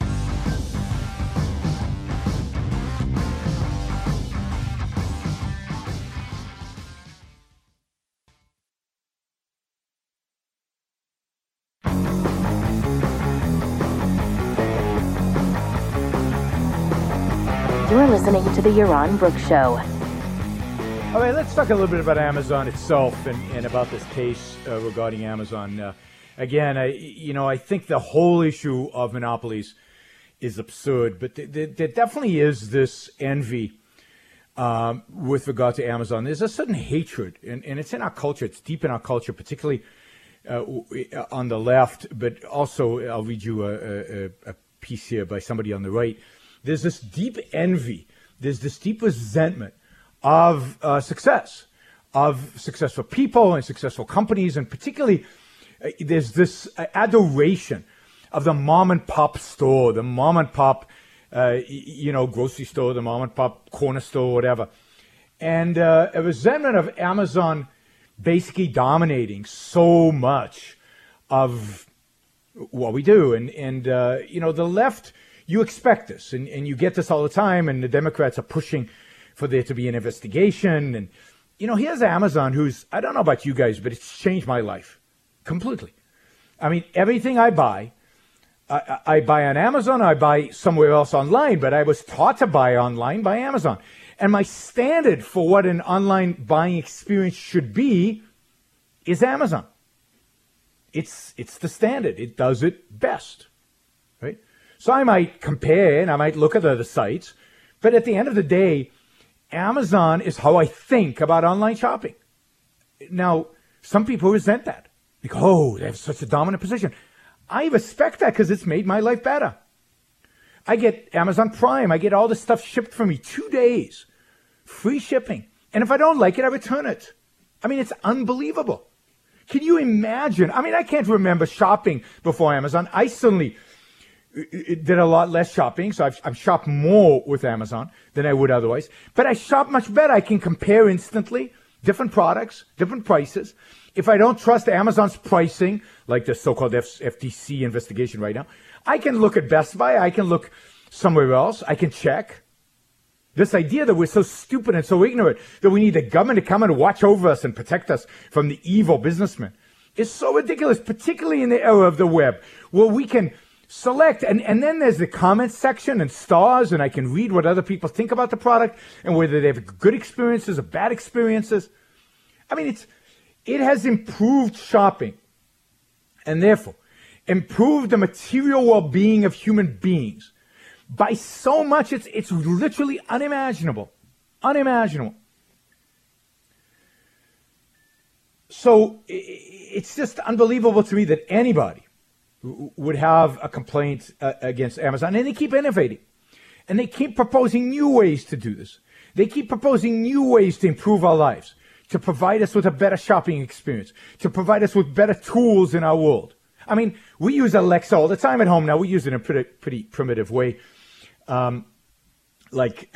You're listening to the Yaron Brook Show. All right, let's talk a little bit about Amazon itself and about this case regarding Amazon. Again, I think the whole issue of monopolies is absurd, but there definitely is this envy with regard to Amazon. There's a certain hatred, and it's in our culture. It's deep in our culture, particularly on the left, but also I'll read you a piece here by somebody on the right. There's this deep envy. There's this deep resentment of success for people and successful companies, and particularly there's this adoration of the mom and pop store, the mom and pop, grocery store, the mom and pop corner store, whatever, and a resentment of Amazon basically dominating so much of what we do, and the left. You expect this, and you get this all the time, and the Democrats are pushing for there to be an investigation. And, here's Amazon, who's, I don't know about you guys, but it's changed my life completely. I mean, everything I buy, I buy on Amazon, I buy somewhere else online, but I was taught to buy online by Amazon. And my standard for what an online buying experience should be is Amazon. It's the standard. It does it best, right? So I might compare and I might look at other sites, but at the end of the day, Amazon is how I think about online shopping. Now, some people resent that. Like, oh, they have such a dominant position. I respect that because it's made my life better. I get Amazon Prime. I get all this stuff shipped for me 2 days. Free shipping. And if I don't like it, I return it. I mean, it's unbelievable. Can you imagine? I mean, I can't remember shopping before Amazon. I certainly did a lot less shopping, so I've shopped more with Amazon than I would otherwise. But I shop much better. I can compare instantly different products, different prices. If I don't trust Amazon's pricing, like the so-called FTC investigation right now, I can look at Best Buy. I can look somewhere else. I can check. This idea that we're so stupid and so ignorant that we need the government to come and watch over us and protect us from the evil businessmen is so ridiculous, particularly in the era of the web, where we can select, and then there's the comments section and stars, and I can read what other people think about the product and whether they have good experiences or bad experiences. I mean, it has improved shopping, and therefore improved the material well-being of human beings by so much it's literally unimaginable. Unimaginable. So it's just unbelievable to me that anybody would have a complaint against Amazon. And they keep innovating. And they keep proposing new ways to do this. They keep proposing new ways to improve our lives, to provide us with a better shopping experience, to provide us with better tools in our world. I mean, we use Alexa all the time at home now. We use it in a pretty primitive way. Like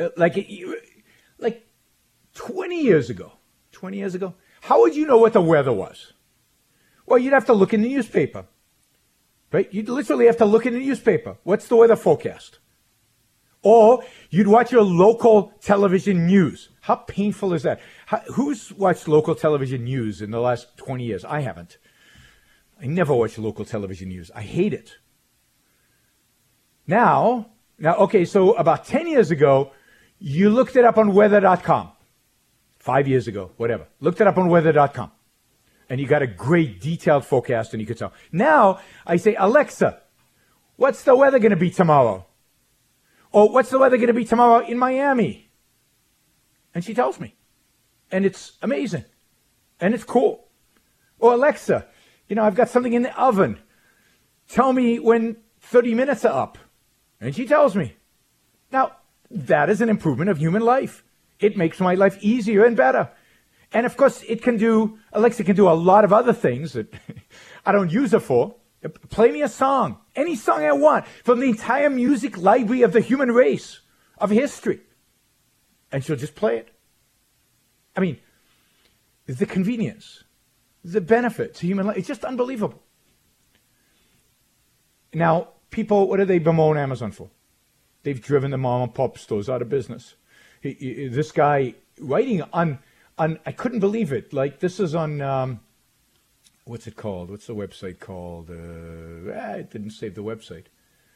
20 years ago, how would you know what the weather was? Well, you'd have to look in the newspaper, right? You'd literally have to look in the newspaper. What's the weather forecast? Or you'd watch your local television news. How painful is that? Who's watched local television news in the last 20 years? I haven't. I never watch local television news. I hate it. Now, okay, so about 10 years ago, you looked it up on weather.com. 5 years ago, whatever. Looked it up on weather.com. And you got a great detailed forecast and you could tell. Now, I say, Alexa, what's the weather going to be tomorrow? Or what's the weather going to be tomorrow in Miami? And she tells me. And it's amazing. And it's cool. Or Alexa, I've got something in the oven. Tell me when 30 minutes are up. And she tells me. Now, that is an improvement of human life. It makes my life easier and better. And of course, Alexa can do a lot of other things that I don't use it for. Play me a song, any song I want, from the entire music library of the human race, of history. And she'll just play it. I mean, the convenience, the benefit to human life, it's just unbelievable. Now, people, what do they bemoan Amazon for? They've driven the mom and pop stores out of business. This guy writing on, I couldn't believe it. Like, this is on, what's it called? What's the website called? It didn't save the website.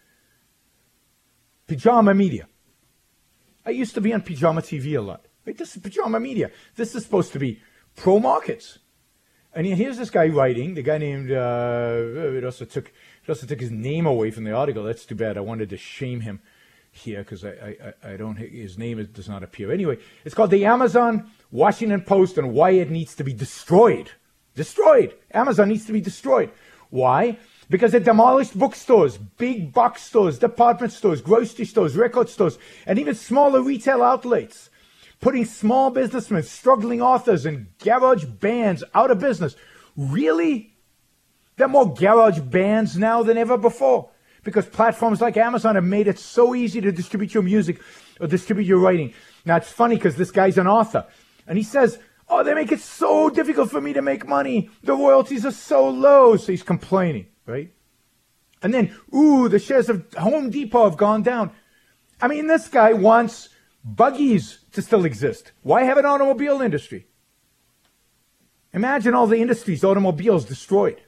Pajama Media. I used to be on Pajama TV a lot. Right? This is Pajama Media. This is supposed to be pro markets. And here's this guy writing. The guy named, it also took his name away from the article. That's too bad. I wanted to shame him here because I don't, his name does not appear. Anyway, it's called The Amazon Washington Post and Why It Needs to Be Destroyed. Destroyed. Amazon needs to be destroyed. Why? Because it demolished bookstores, big box stores, department stores, grocery stores, record stores, and even smaller retail outlets, putting small businessmen, struggling authors, and garage bands out of business. Really? There are more garage bands now than ever before because platforms like Amazon have made it so easy to distribute your music or distribute your writing. Now, it's funny because this guy's an author, and he says, oh, they make it so difficult for me to make money. The royalties are so low. So he's complaining, right? And then, the shares of Home Depot have gone down. I mean, this guy wants buggies to still exist. Why have an automobile industry? Imagine all the industries, automobiles destroyed.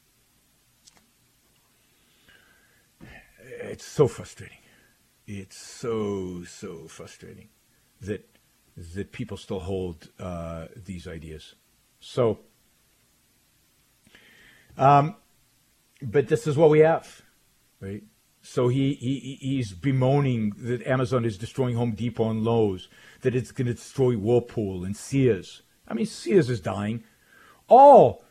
It's so frustrating. It's so frustrating that people still hold these ideas. So, but this is what we have, right? So he's bemoaning that Amazon is destroying Home Depot and Lowe's, that it's going to destroy Whirlpool and Sears. I mean, Sears is dying. All,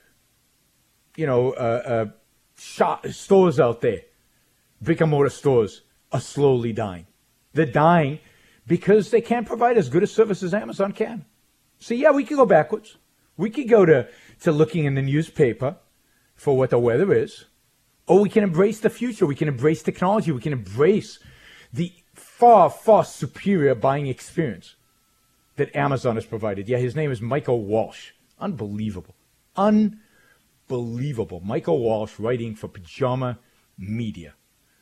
stores out there, brick and mortar stores, are slowly dying. They're dying because they can't provide as good a service as Amazon can. So yeah, we could go backwards. We could go to looking in the newspaper for what the weather is. Or we can embrace the future. We can embrace technology. We can embrace the far, far superior buying experience that Amazon has provided. Yeah, his name is Michael Walsh. Unbelievable. Unbelievable. Michael Walsh writing for Pajama Media.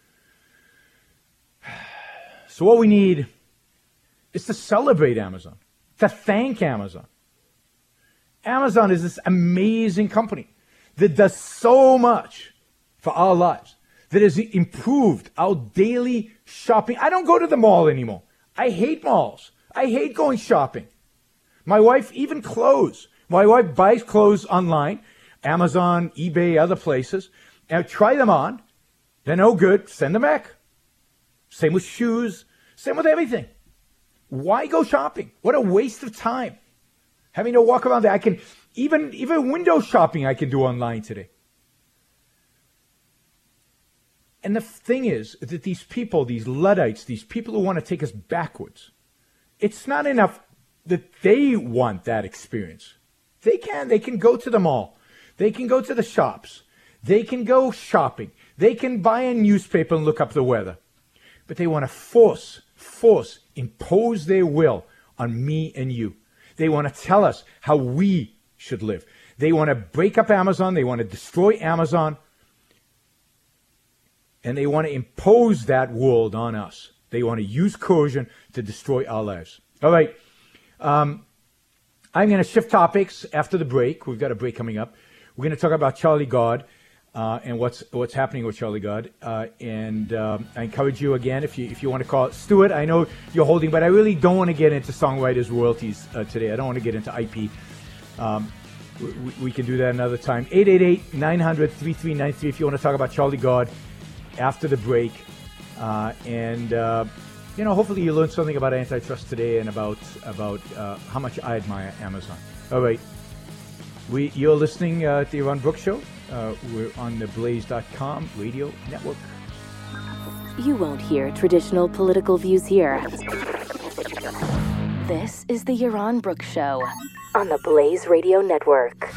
So what we need is to celebrate Amazon, to thank Amazon. Amazon is this amazing company that does so much for our lives, that has improved our daily shopping. I don't go to the mall anymore. I hate malls. I hate going shopping. My wife, even clothes. My wife buys clothes online, Amazon, eBay, other places, and I try them on. They're no good. Send them back. Same with shoes. Same with everything. Why go shopping? What a waste of time. Having to walk around there. I can, even window shopping I can do online today. And the thing is that these people, these Luddites, these people who want to take us backwards, it's not enough that they want that experience. They can go to the mall. They can go to the shops. They can go shopping. They can buy a newspaper and look up the weather. But they want to impose their will on me and you. They want to tell us how we should live. They want to break up Amazon. They want to destroy Amazon. And they want to impose that world on us. They want to use coercion to destroy our lives. All right. I'm going to shift topics after the break. We've got a break coming up. We're going to talk about Charlie Gard and what's happening with Charlie Gard. And I encourage you again, if you want to call it. Stuart, I know you're holding, but I really don't want to get into songwriters' royalties today. I don't want to get into IP. We can do that another time. 888-900-3393 if you want to talk about Charlie Gard after the break. Hopefully you learned something about antitrust today and about how much I admire Amazon. All right. You're listening to the Yaron Brook Show. We're on the Blaze.com radio network. You won't hear traditional political views here. This is the Yaron Brook Show on the Blaze Radio Network.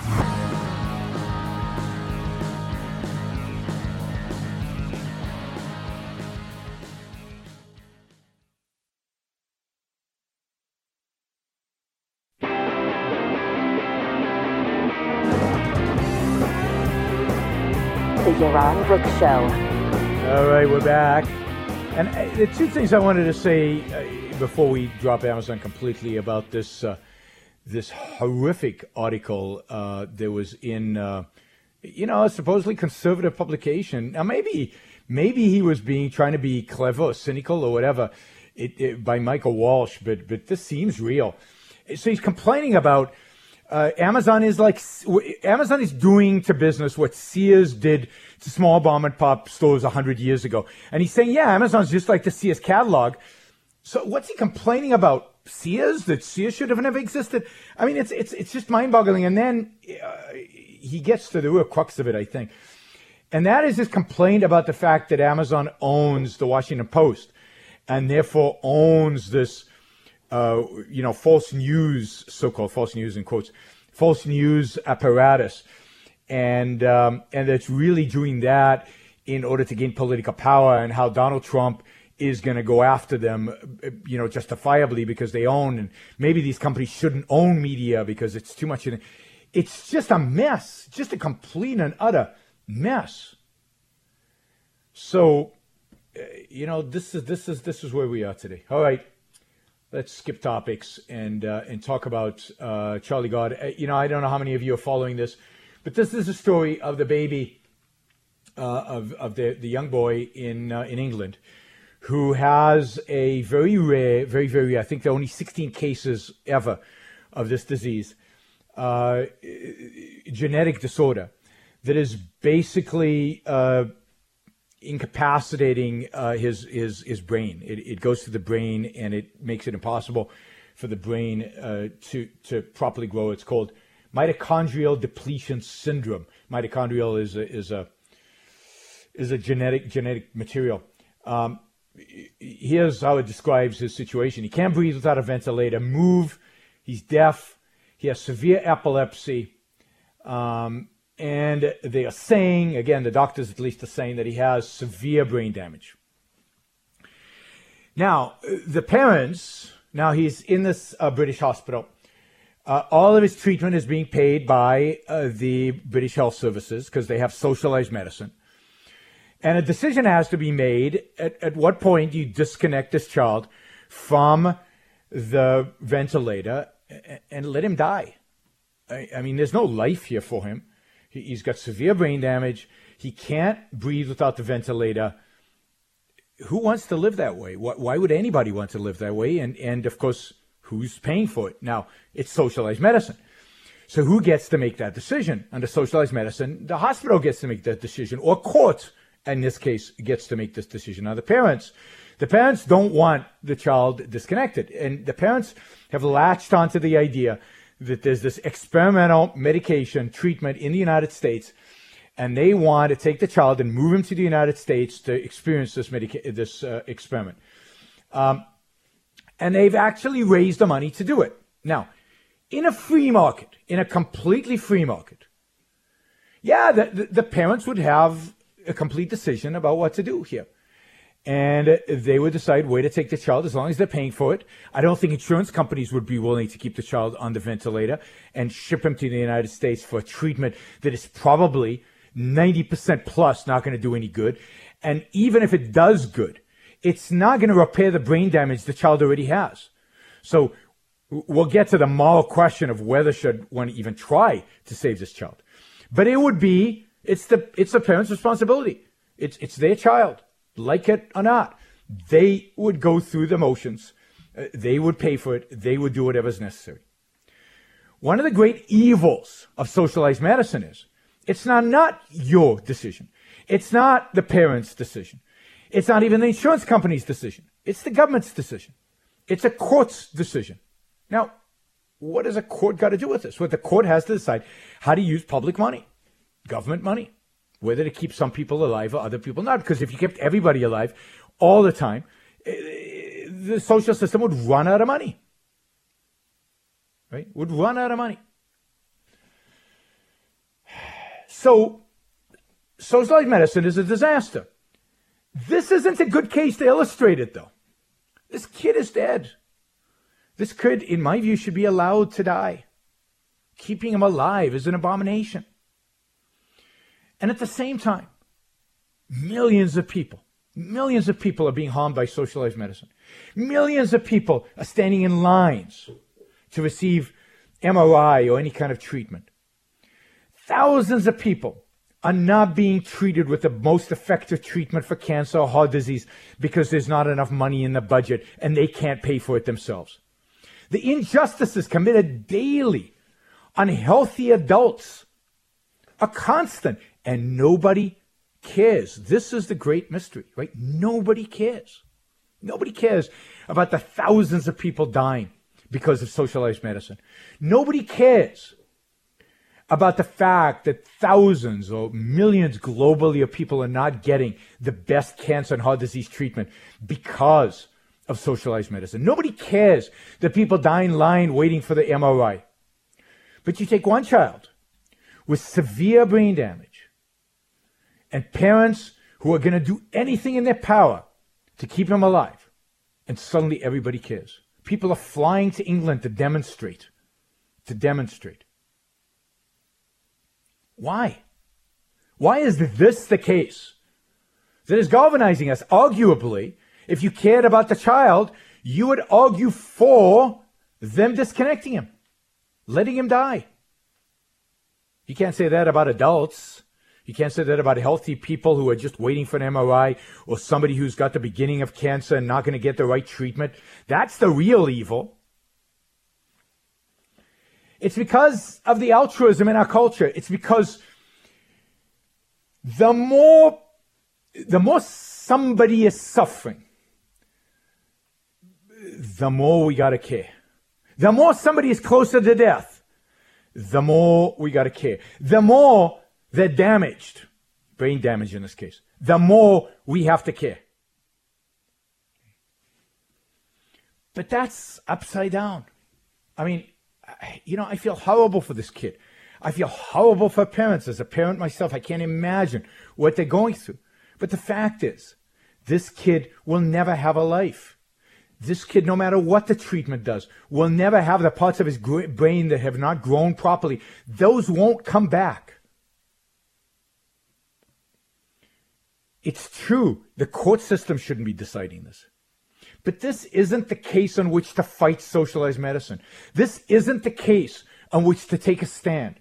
The Yaron Brook Show. All right, we're back. And the two things I wanted to say before we drop Amazon completely about this this horrific article that was in, a supposedly conservative publication. Now, maybe he was trying to be clever or cynical or whatever by Michael Walsh, but this seems real. So he's complaining about Amazon is doing to business what Sears did to small mom and pop stores 100 years ago. And he's saying, yeah, Amazon's just like the Sears catalog. So what's he complaining about? Sears? That Sears should have never existed? I mean, it's just mind-boggling. And then he gets to the real crux of it, I think. And that is his complaint about the fact that Amazon owns the Washington Post and therefore owns this false news, so-called false news in quotes, false news apparatus. And it's really doing that in order to gain political power, and how Donald Trump is going to go after them, justifiably because they own, and maybe these companies shouldn't own media because it's too much. It's just a mess, just a complete and utter mess. So, this is where we are today. All right. Let's skip topics and talk about Charlie Gard. I don't know how many of you are following this, but this is a story of the baby, of the young boy in England, who has a very rare, very, very rare, I think there are only 16 cases ever of this disease, genetic disorder that is basically incapacitating his brain. It goes to the brain and it makes it impossible for the brain to properly grow. It's called mitochondrial depletion syndrome. Mitochondrial is a genetic material. Here's how it describes his situation. He can't breathe without a ventilator, move, he's deaf, he has severe epilepsy, and they are saying, again, the doctors at least are saying that he has severe brain damage. Now, the parents, he's in this British hospital. All of his treatment is being paid by the British Health Services because they have socialized medicine. And a decision has to be made at what point you disconnect this child from the ventilator and let him die. I mean, there's no life here for him. He's got severe brain damage. He can't breathe without the ventilator. Who wants to live that way? Why would anybody want to live that way? And of course, who's paying for it? Now, it's socialized medicine. So who gets to make that decision? Under socialized medicine, the hospital gets to make that decision, or courts in this case, gets to make this decision. Now, the parents don't want the child disconnected. And the parents have latched onto the idea that there's this experimental medication treatment in the United States, and they want to take the child and move him to the United States to experience this experiment. And they've actually raised the money to do it. Now, in a free market, in a completely free market, the parents would have a complete decision about what to do here. And they would decide where to take the child as long as they're paying for it. I don't think insurance companies would be willing to keep the child on the ventilator and ship him to the United States for a treatment that is probably 90% plus not going to do any good. And even if it does good, it's not going to repair the brain damage the child already has. So we'll get to the moral question of whether should one even try to save this child. But it's the parents' responsibility. It's their child. Like it or not, they would go through the motions. They would pay for it. They would do whatever's necessary. One of the great evils of socialized medicine is it's not your decision. It's not the parents' decision. It's not even the insurance company's decision. It's the government's decision. It's a court's decision. Now, what does a court got to do with this? Well, the court has to decide how to use public money, government money, whether to keep some people alive or other people not. Because if you kept everybody alive all the time, the social system would run out of money. Right? Would run out of money. So, socialized medicine is a disaster. This isn't a good case to illustrate it, though. This kid is dead. This kid, in my view, should be allowed to die. Keeping him alive is an abomination. And at the same time, millions of people are being harmed by socialized medicine. Millions of people are standing in lines to receive MRI or any kind of treatment. Thousands of people are not being treated with the most effective treatment for cancer or heart disease because there's not enough money in the budget and they can't pay for it themselves. The injustices committed daily on healthy adults are constant, and nobody cares. This is the great mystery, right? Nobody cares. Nobody cares about the thousands of people dying because of socialized medicine. Nobody cares about the fact that thousands or millions globally of people are not getting the best cancer and heart disease treatment because of socialized medicine. Nobody cares that people die in line waiting for the MRI. But you take one child with severe brain damage and parents who are going to do anything in their power to keep him alive, and suddenly everybody cares. People are flying to England to demonstrate. Why? Why is this the case that is galvanizing us? Arguably, if you cared about the child, you would argue for them disconnecting him, letting him die. You can't say that about adults. You can't say that about healthy people who are just waiting for an MRI, or somebody who's got the beginning of cancer and not going to get the right treatment. That's the real evil. It's because of the altruism in our culture. It's because the more somebody is suffering, the more we got to care. The more somebody is closer to death, the more we got to care. The more they're damaged, brain damage in this case, the more we have to care. But that's upside down. I mean, I feel horrible for this kid. I feel horrible for parents. As a parent myself, I can't imagine what they're going through. But the fact is, this kid will never have a life. This kid, no matter what the treatment does, will never have the parts of his brain that have not grown properly. Those won't come back. It's true, the court system shouldn't be deciding this. But this isn't the case on which to fight socialized medicine. This isn't the case on which to take a stand.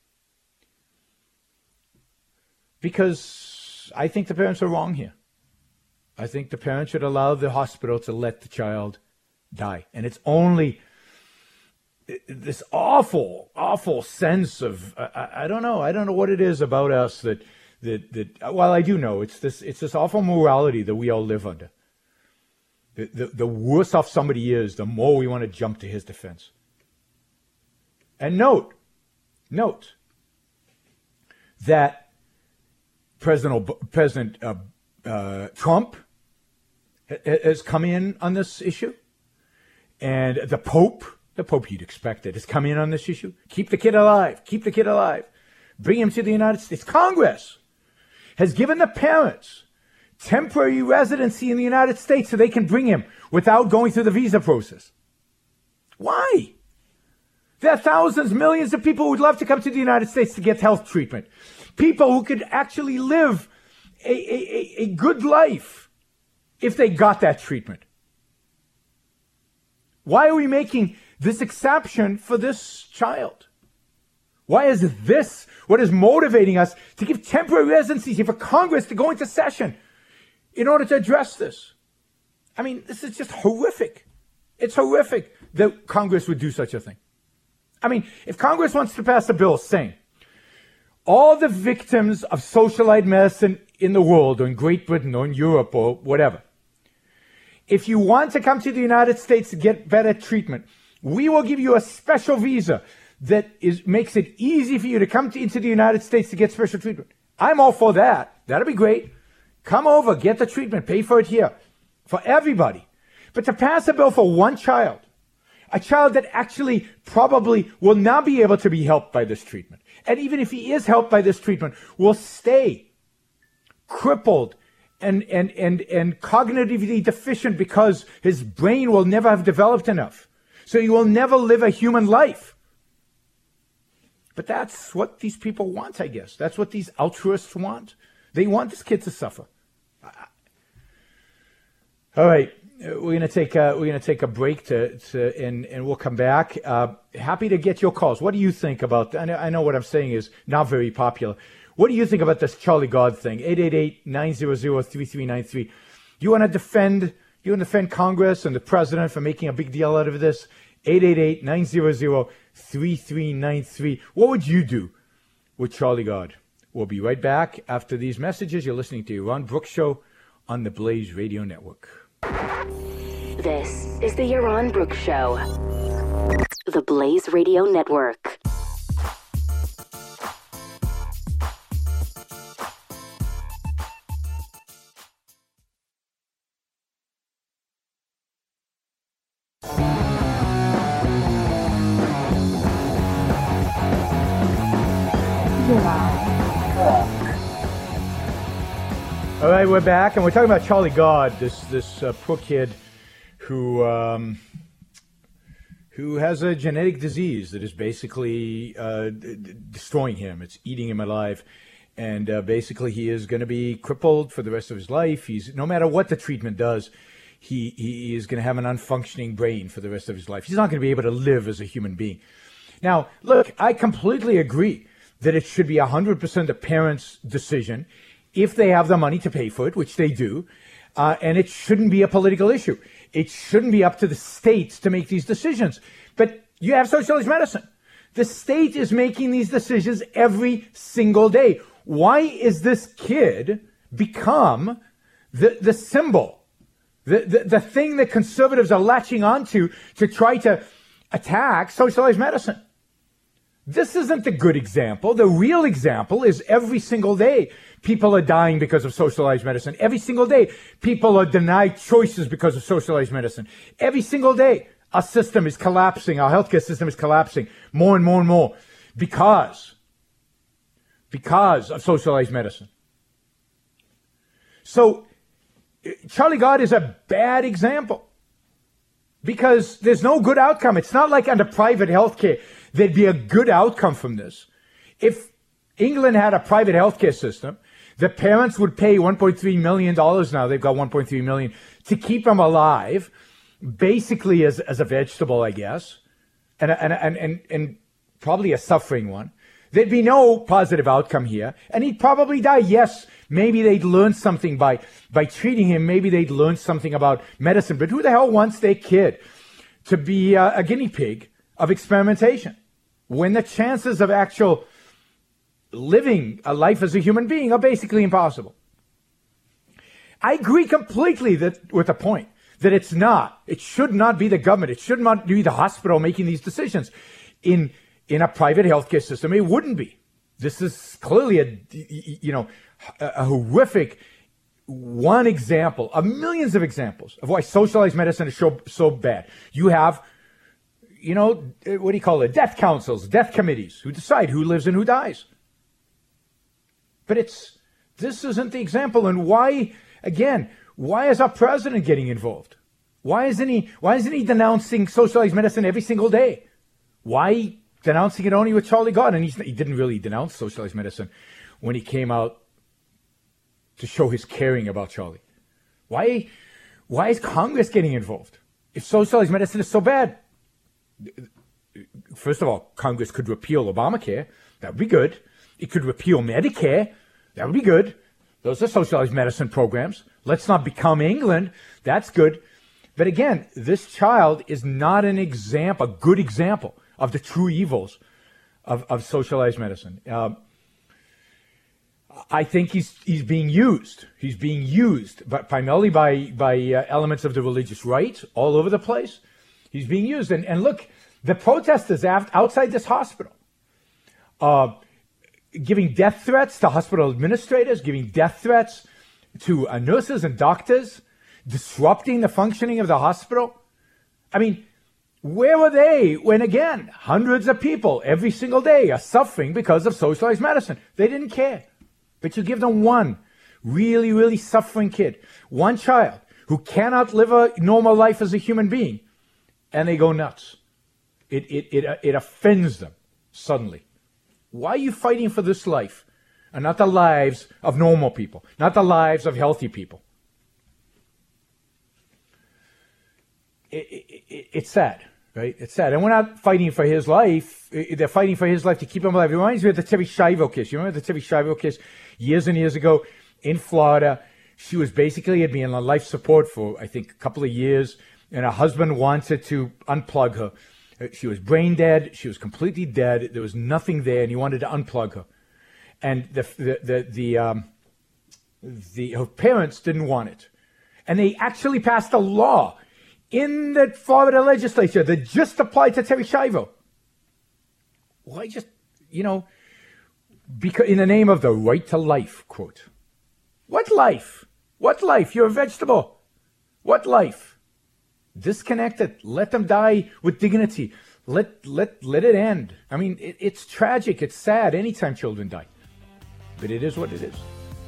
Because I think the parents are wrong here. I think the parents should allow the hospital to let the child die. And it's only this awful sense of, I don't know what it is about us that Well, I do know it's this awful morality that we all live under. The worse off somebody is, the more we want to jump to his defense. And note that President Trump has come in on this issue, and the Pope you'd expect it, has come in on this issue. Keep the kid alive. Bring him to the United States. Congress has given the parents temporary residency in the United States so they can bring him without going through the visa process. Why? There are thousands, millions of people who would love to come to the United States to get health treatment. People who could actually live a good life if they got that treatment. Why are we making this exception for this child? Why is this what is motivating us to give temporary residency for Congress to go into session in order to address this? I mean, this is just horrific. It's horrific that Congress would do such a thing. I mean, if Congress wants to pass a bill saying all the victims of socialized medicine in the world, or in Great Britain, or in Europe, or whatever, if you want to come to the United States to get better treatment, we will give you a special visa that makes it easy for you to come into the United States to get special treatment. I'm all for that. That'll be great. Come over, get the treatment, pay for it here, for everybody. But to pass a bill for one child, a child that actually probably will not be able to be helped by this treatment, and even if he is helped by this treatment, will stay crippled and cognitively deficient because his brain will never have developed enough. So he will never live a human life. But that's what these people want, I guess. That's what these altruists want. They want this kid to suffer. All right, we're gonna take a break and we'll come back. Happy to get your calls. What do you think about? I know what I'm saying is not very popular. What do you think about this Charlie Gard thing? 888-900-3393. You want to defend Congress and the president for making a big deal out of this? 888-900-3393. What would you do with Charlie Gard? We'll be right back after these messages. You're listening to Yaron Brooks Show on the Blaze Radio Network. This is the Yaron Brooks Show, the Blaze Radio Network. All right, we're back, and we're talking about Charlie Gard, this poor kid who has a genetic disease that is basically destroying him. It's eating him alive, and basically he is going to be crippled for the rest of his life. No matter what the treatment does, he is going to have an unfunctioning brain for the rest of his life. He's not going to be able to live as a human being. Now, look, I completely agree that it should be 100% the parents' decision if they have the money to pay for it, which they do, and it shouldn't be a political issue. It shouldn't be up to the states to make these decisions. But you have socialized medicine. The state is making these decisions every single day. Why is this kid become the symbol, the thing that conservatives are latching onto to try to attack socialized medicine? This isn't the good example. The real example is every single day people are dying because of socialized medicine. Every single day people are denied choices because of socialized medicine. Every single day our system is collapsing. Our healthcare system is collapsing more and more and more because of socialized medicine. So Charlie Gard is a bad example because there's no good outcome. It's not like under private healthcare there'd be a good outcome from this. If England had a private healthcare system, the parents would pay $1.3 million now. They've got $1.3 million to keep him alive, basically as a vegetable, I guess, and probably a suffering one. There'd be no positive outcome here, and he'd probably die. Yes, maybe they'd learn something by treating him. Maybe they'd learn something about medicine. But who the hell wants their kid to be a guinea pig of experimentation when the chances of actual living a life as a human being are basically impossible. I agree completely with the point that it should not be the government, it should not be the hospital making these decisions. In a private healthcare system, it wouldn't be. This is clearly a horrific one example of millions of examples of why socialized medicine is so bad. You have, what do you call it? Death councils, death committees who decide who lives and who dies. But this isn't the example. And why is our president getting involved? Why isn't he denouncing socialized medicine every single day? Why denouncing it only with Charlie Gard? And he didn't really denounce socialized medicine when he came out to show his caring about Charlie. Why is Congress getting involved? If socialized medicine is so bad, first of all, Congress could repeal Obamacare. That would be good. It could repeal Medicare. That would be good. Those are socialized medicine programs. Let's not become England. That's good. But again, this child is not a good example of the true evils of socialized medicine. I think he's being used. He's being used, but primarily by elements of the religious right all over the place. He's being used. And look, the protesters outside this hospital, giving death threats to hospital administrators, giving death threats to nurses and doctors, disrupting the functioning of the hospital. I mean, where were they when, again, hundreds of people every single day are suffering because of socialized medicine? They didn't care. But you give them one really, really suffering kid, one child who cannot live a normal life as a human being, and they go nuts. It offends them suddenly. Why are you fighting for this life and not the lives of normal people, not the lives of healthy people? It's sad, right? It's sad. And we're not fighting for his life. They're fighting for his life to keep him alive. It reminds me of the Terri Schiavo case. You remember the Terri Schiavo case years and years ago in Florida? She was basically had been on life support for, I think, a couple of years, and her husband wanted to unplug her. She was brain dead. She was completely dead. There was nothing there, and he wanted to unplug her. And her parents didn't want it. And they actually passed a law in the Florida legislature that just applied to Terri Schiavo. Why just, because in the name of the right to life, quote. What life? What life? You're a vegetable. What life? Disconnect it. Let them die with dignity. Let it end. I mean, it's tragic. It's sad anytime children die. But it is what it is.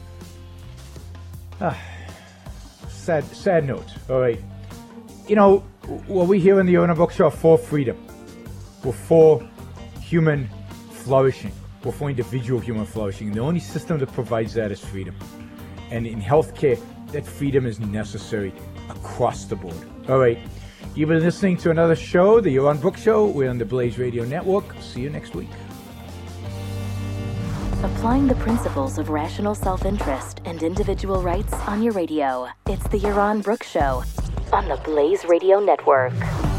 Sad note. All right. What we hear in the Owner Book Show are for freedom. We're for human flourishing. We're for individual human flourishing. And the only system that provides that is freedom. And in healthcare, that freedom is necessary across the board. All right. You've been listening to another show, the Yaron Brook Show. We're on the Blaze Radio Network. See you next week. Applying the principles of rational self-interest and individual rights on your radio. It's the Yaron Brook Show on the Blaze Radio Network.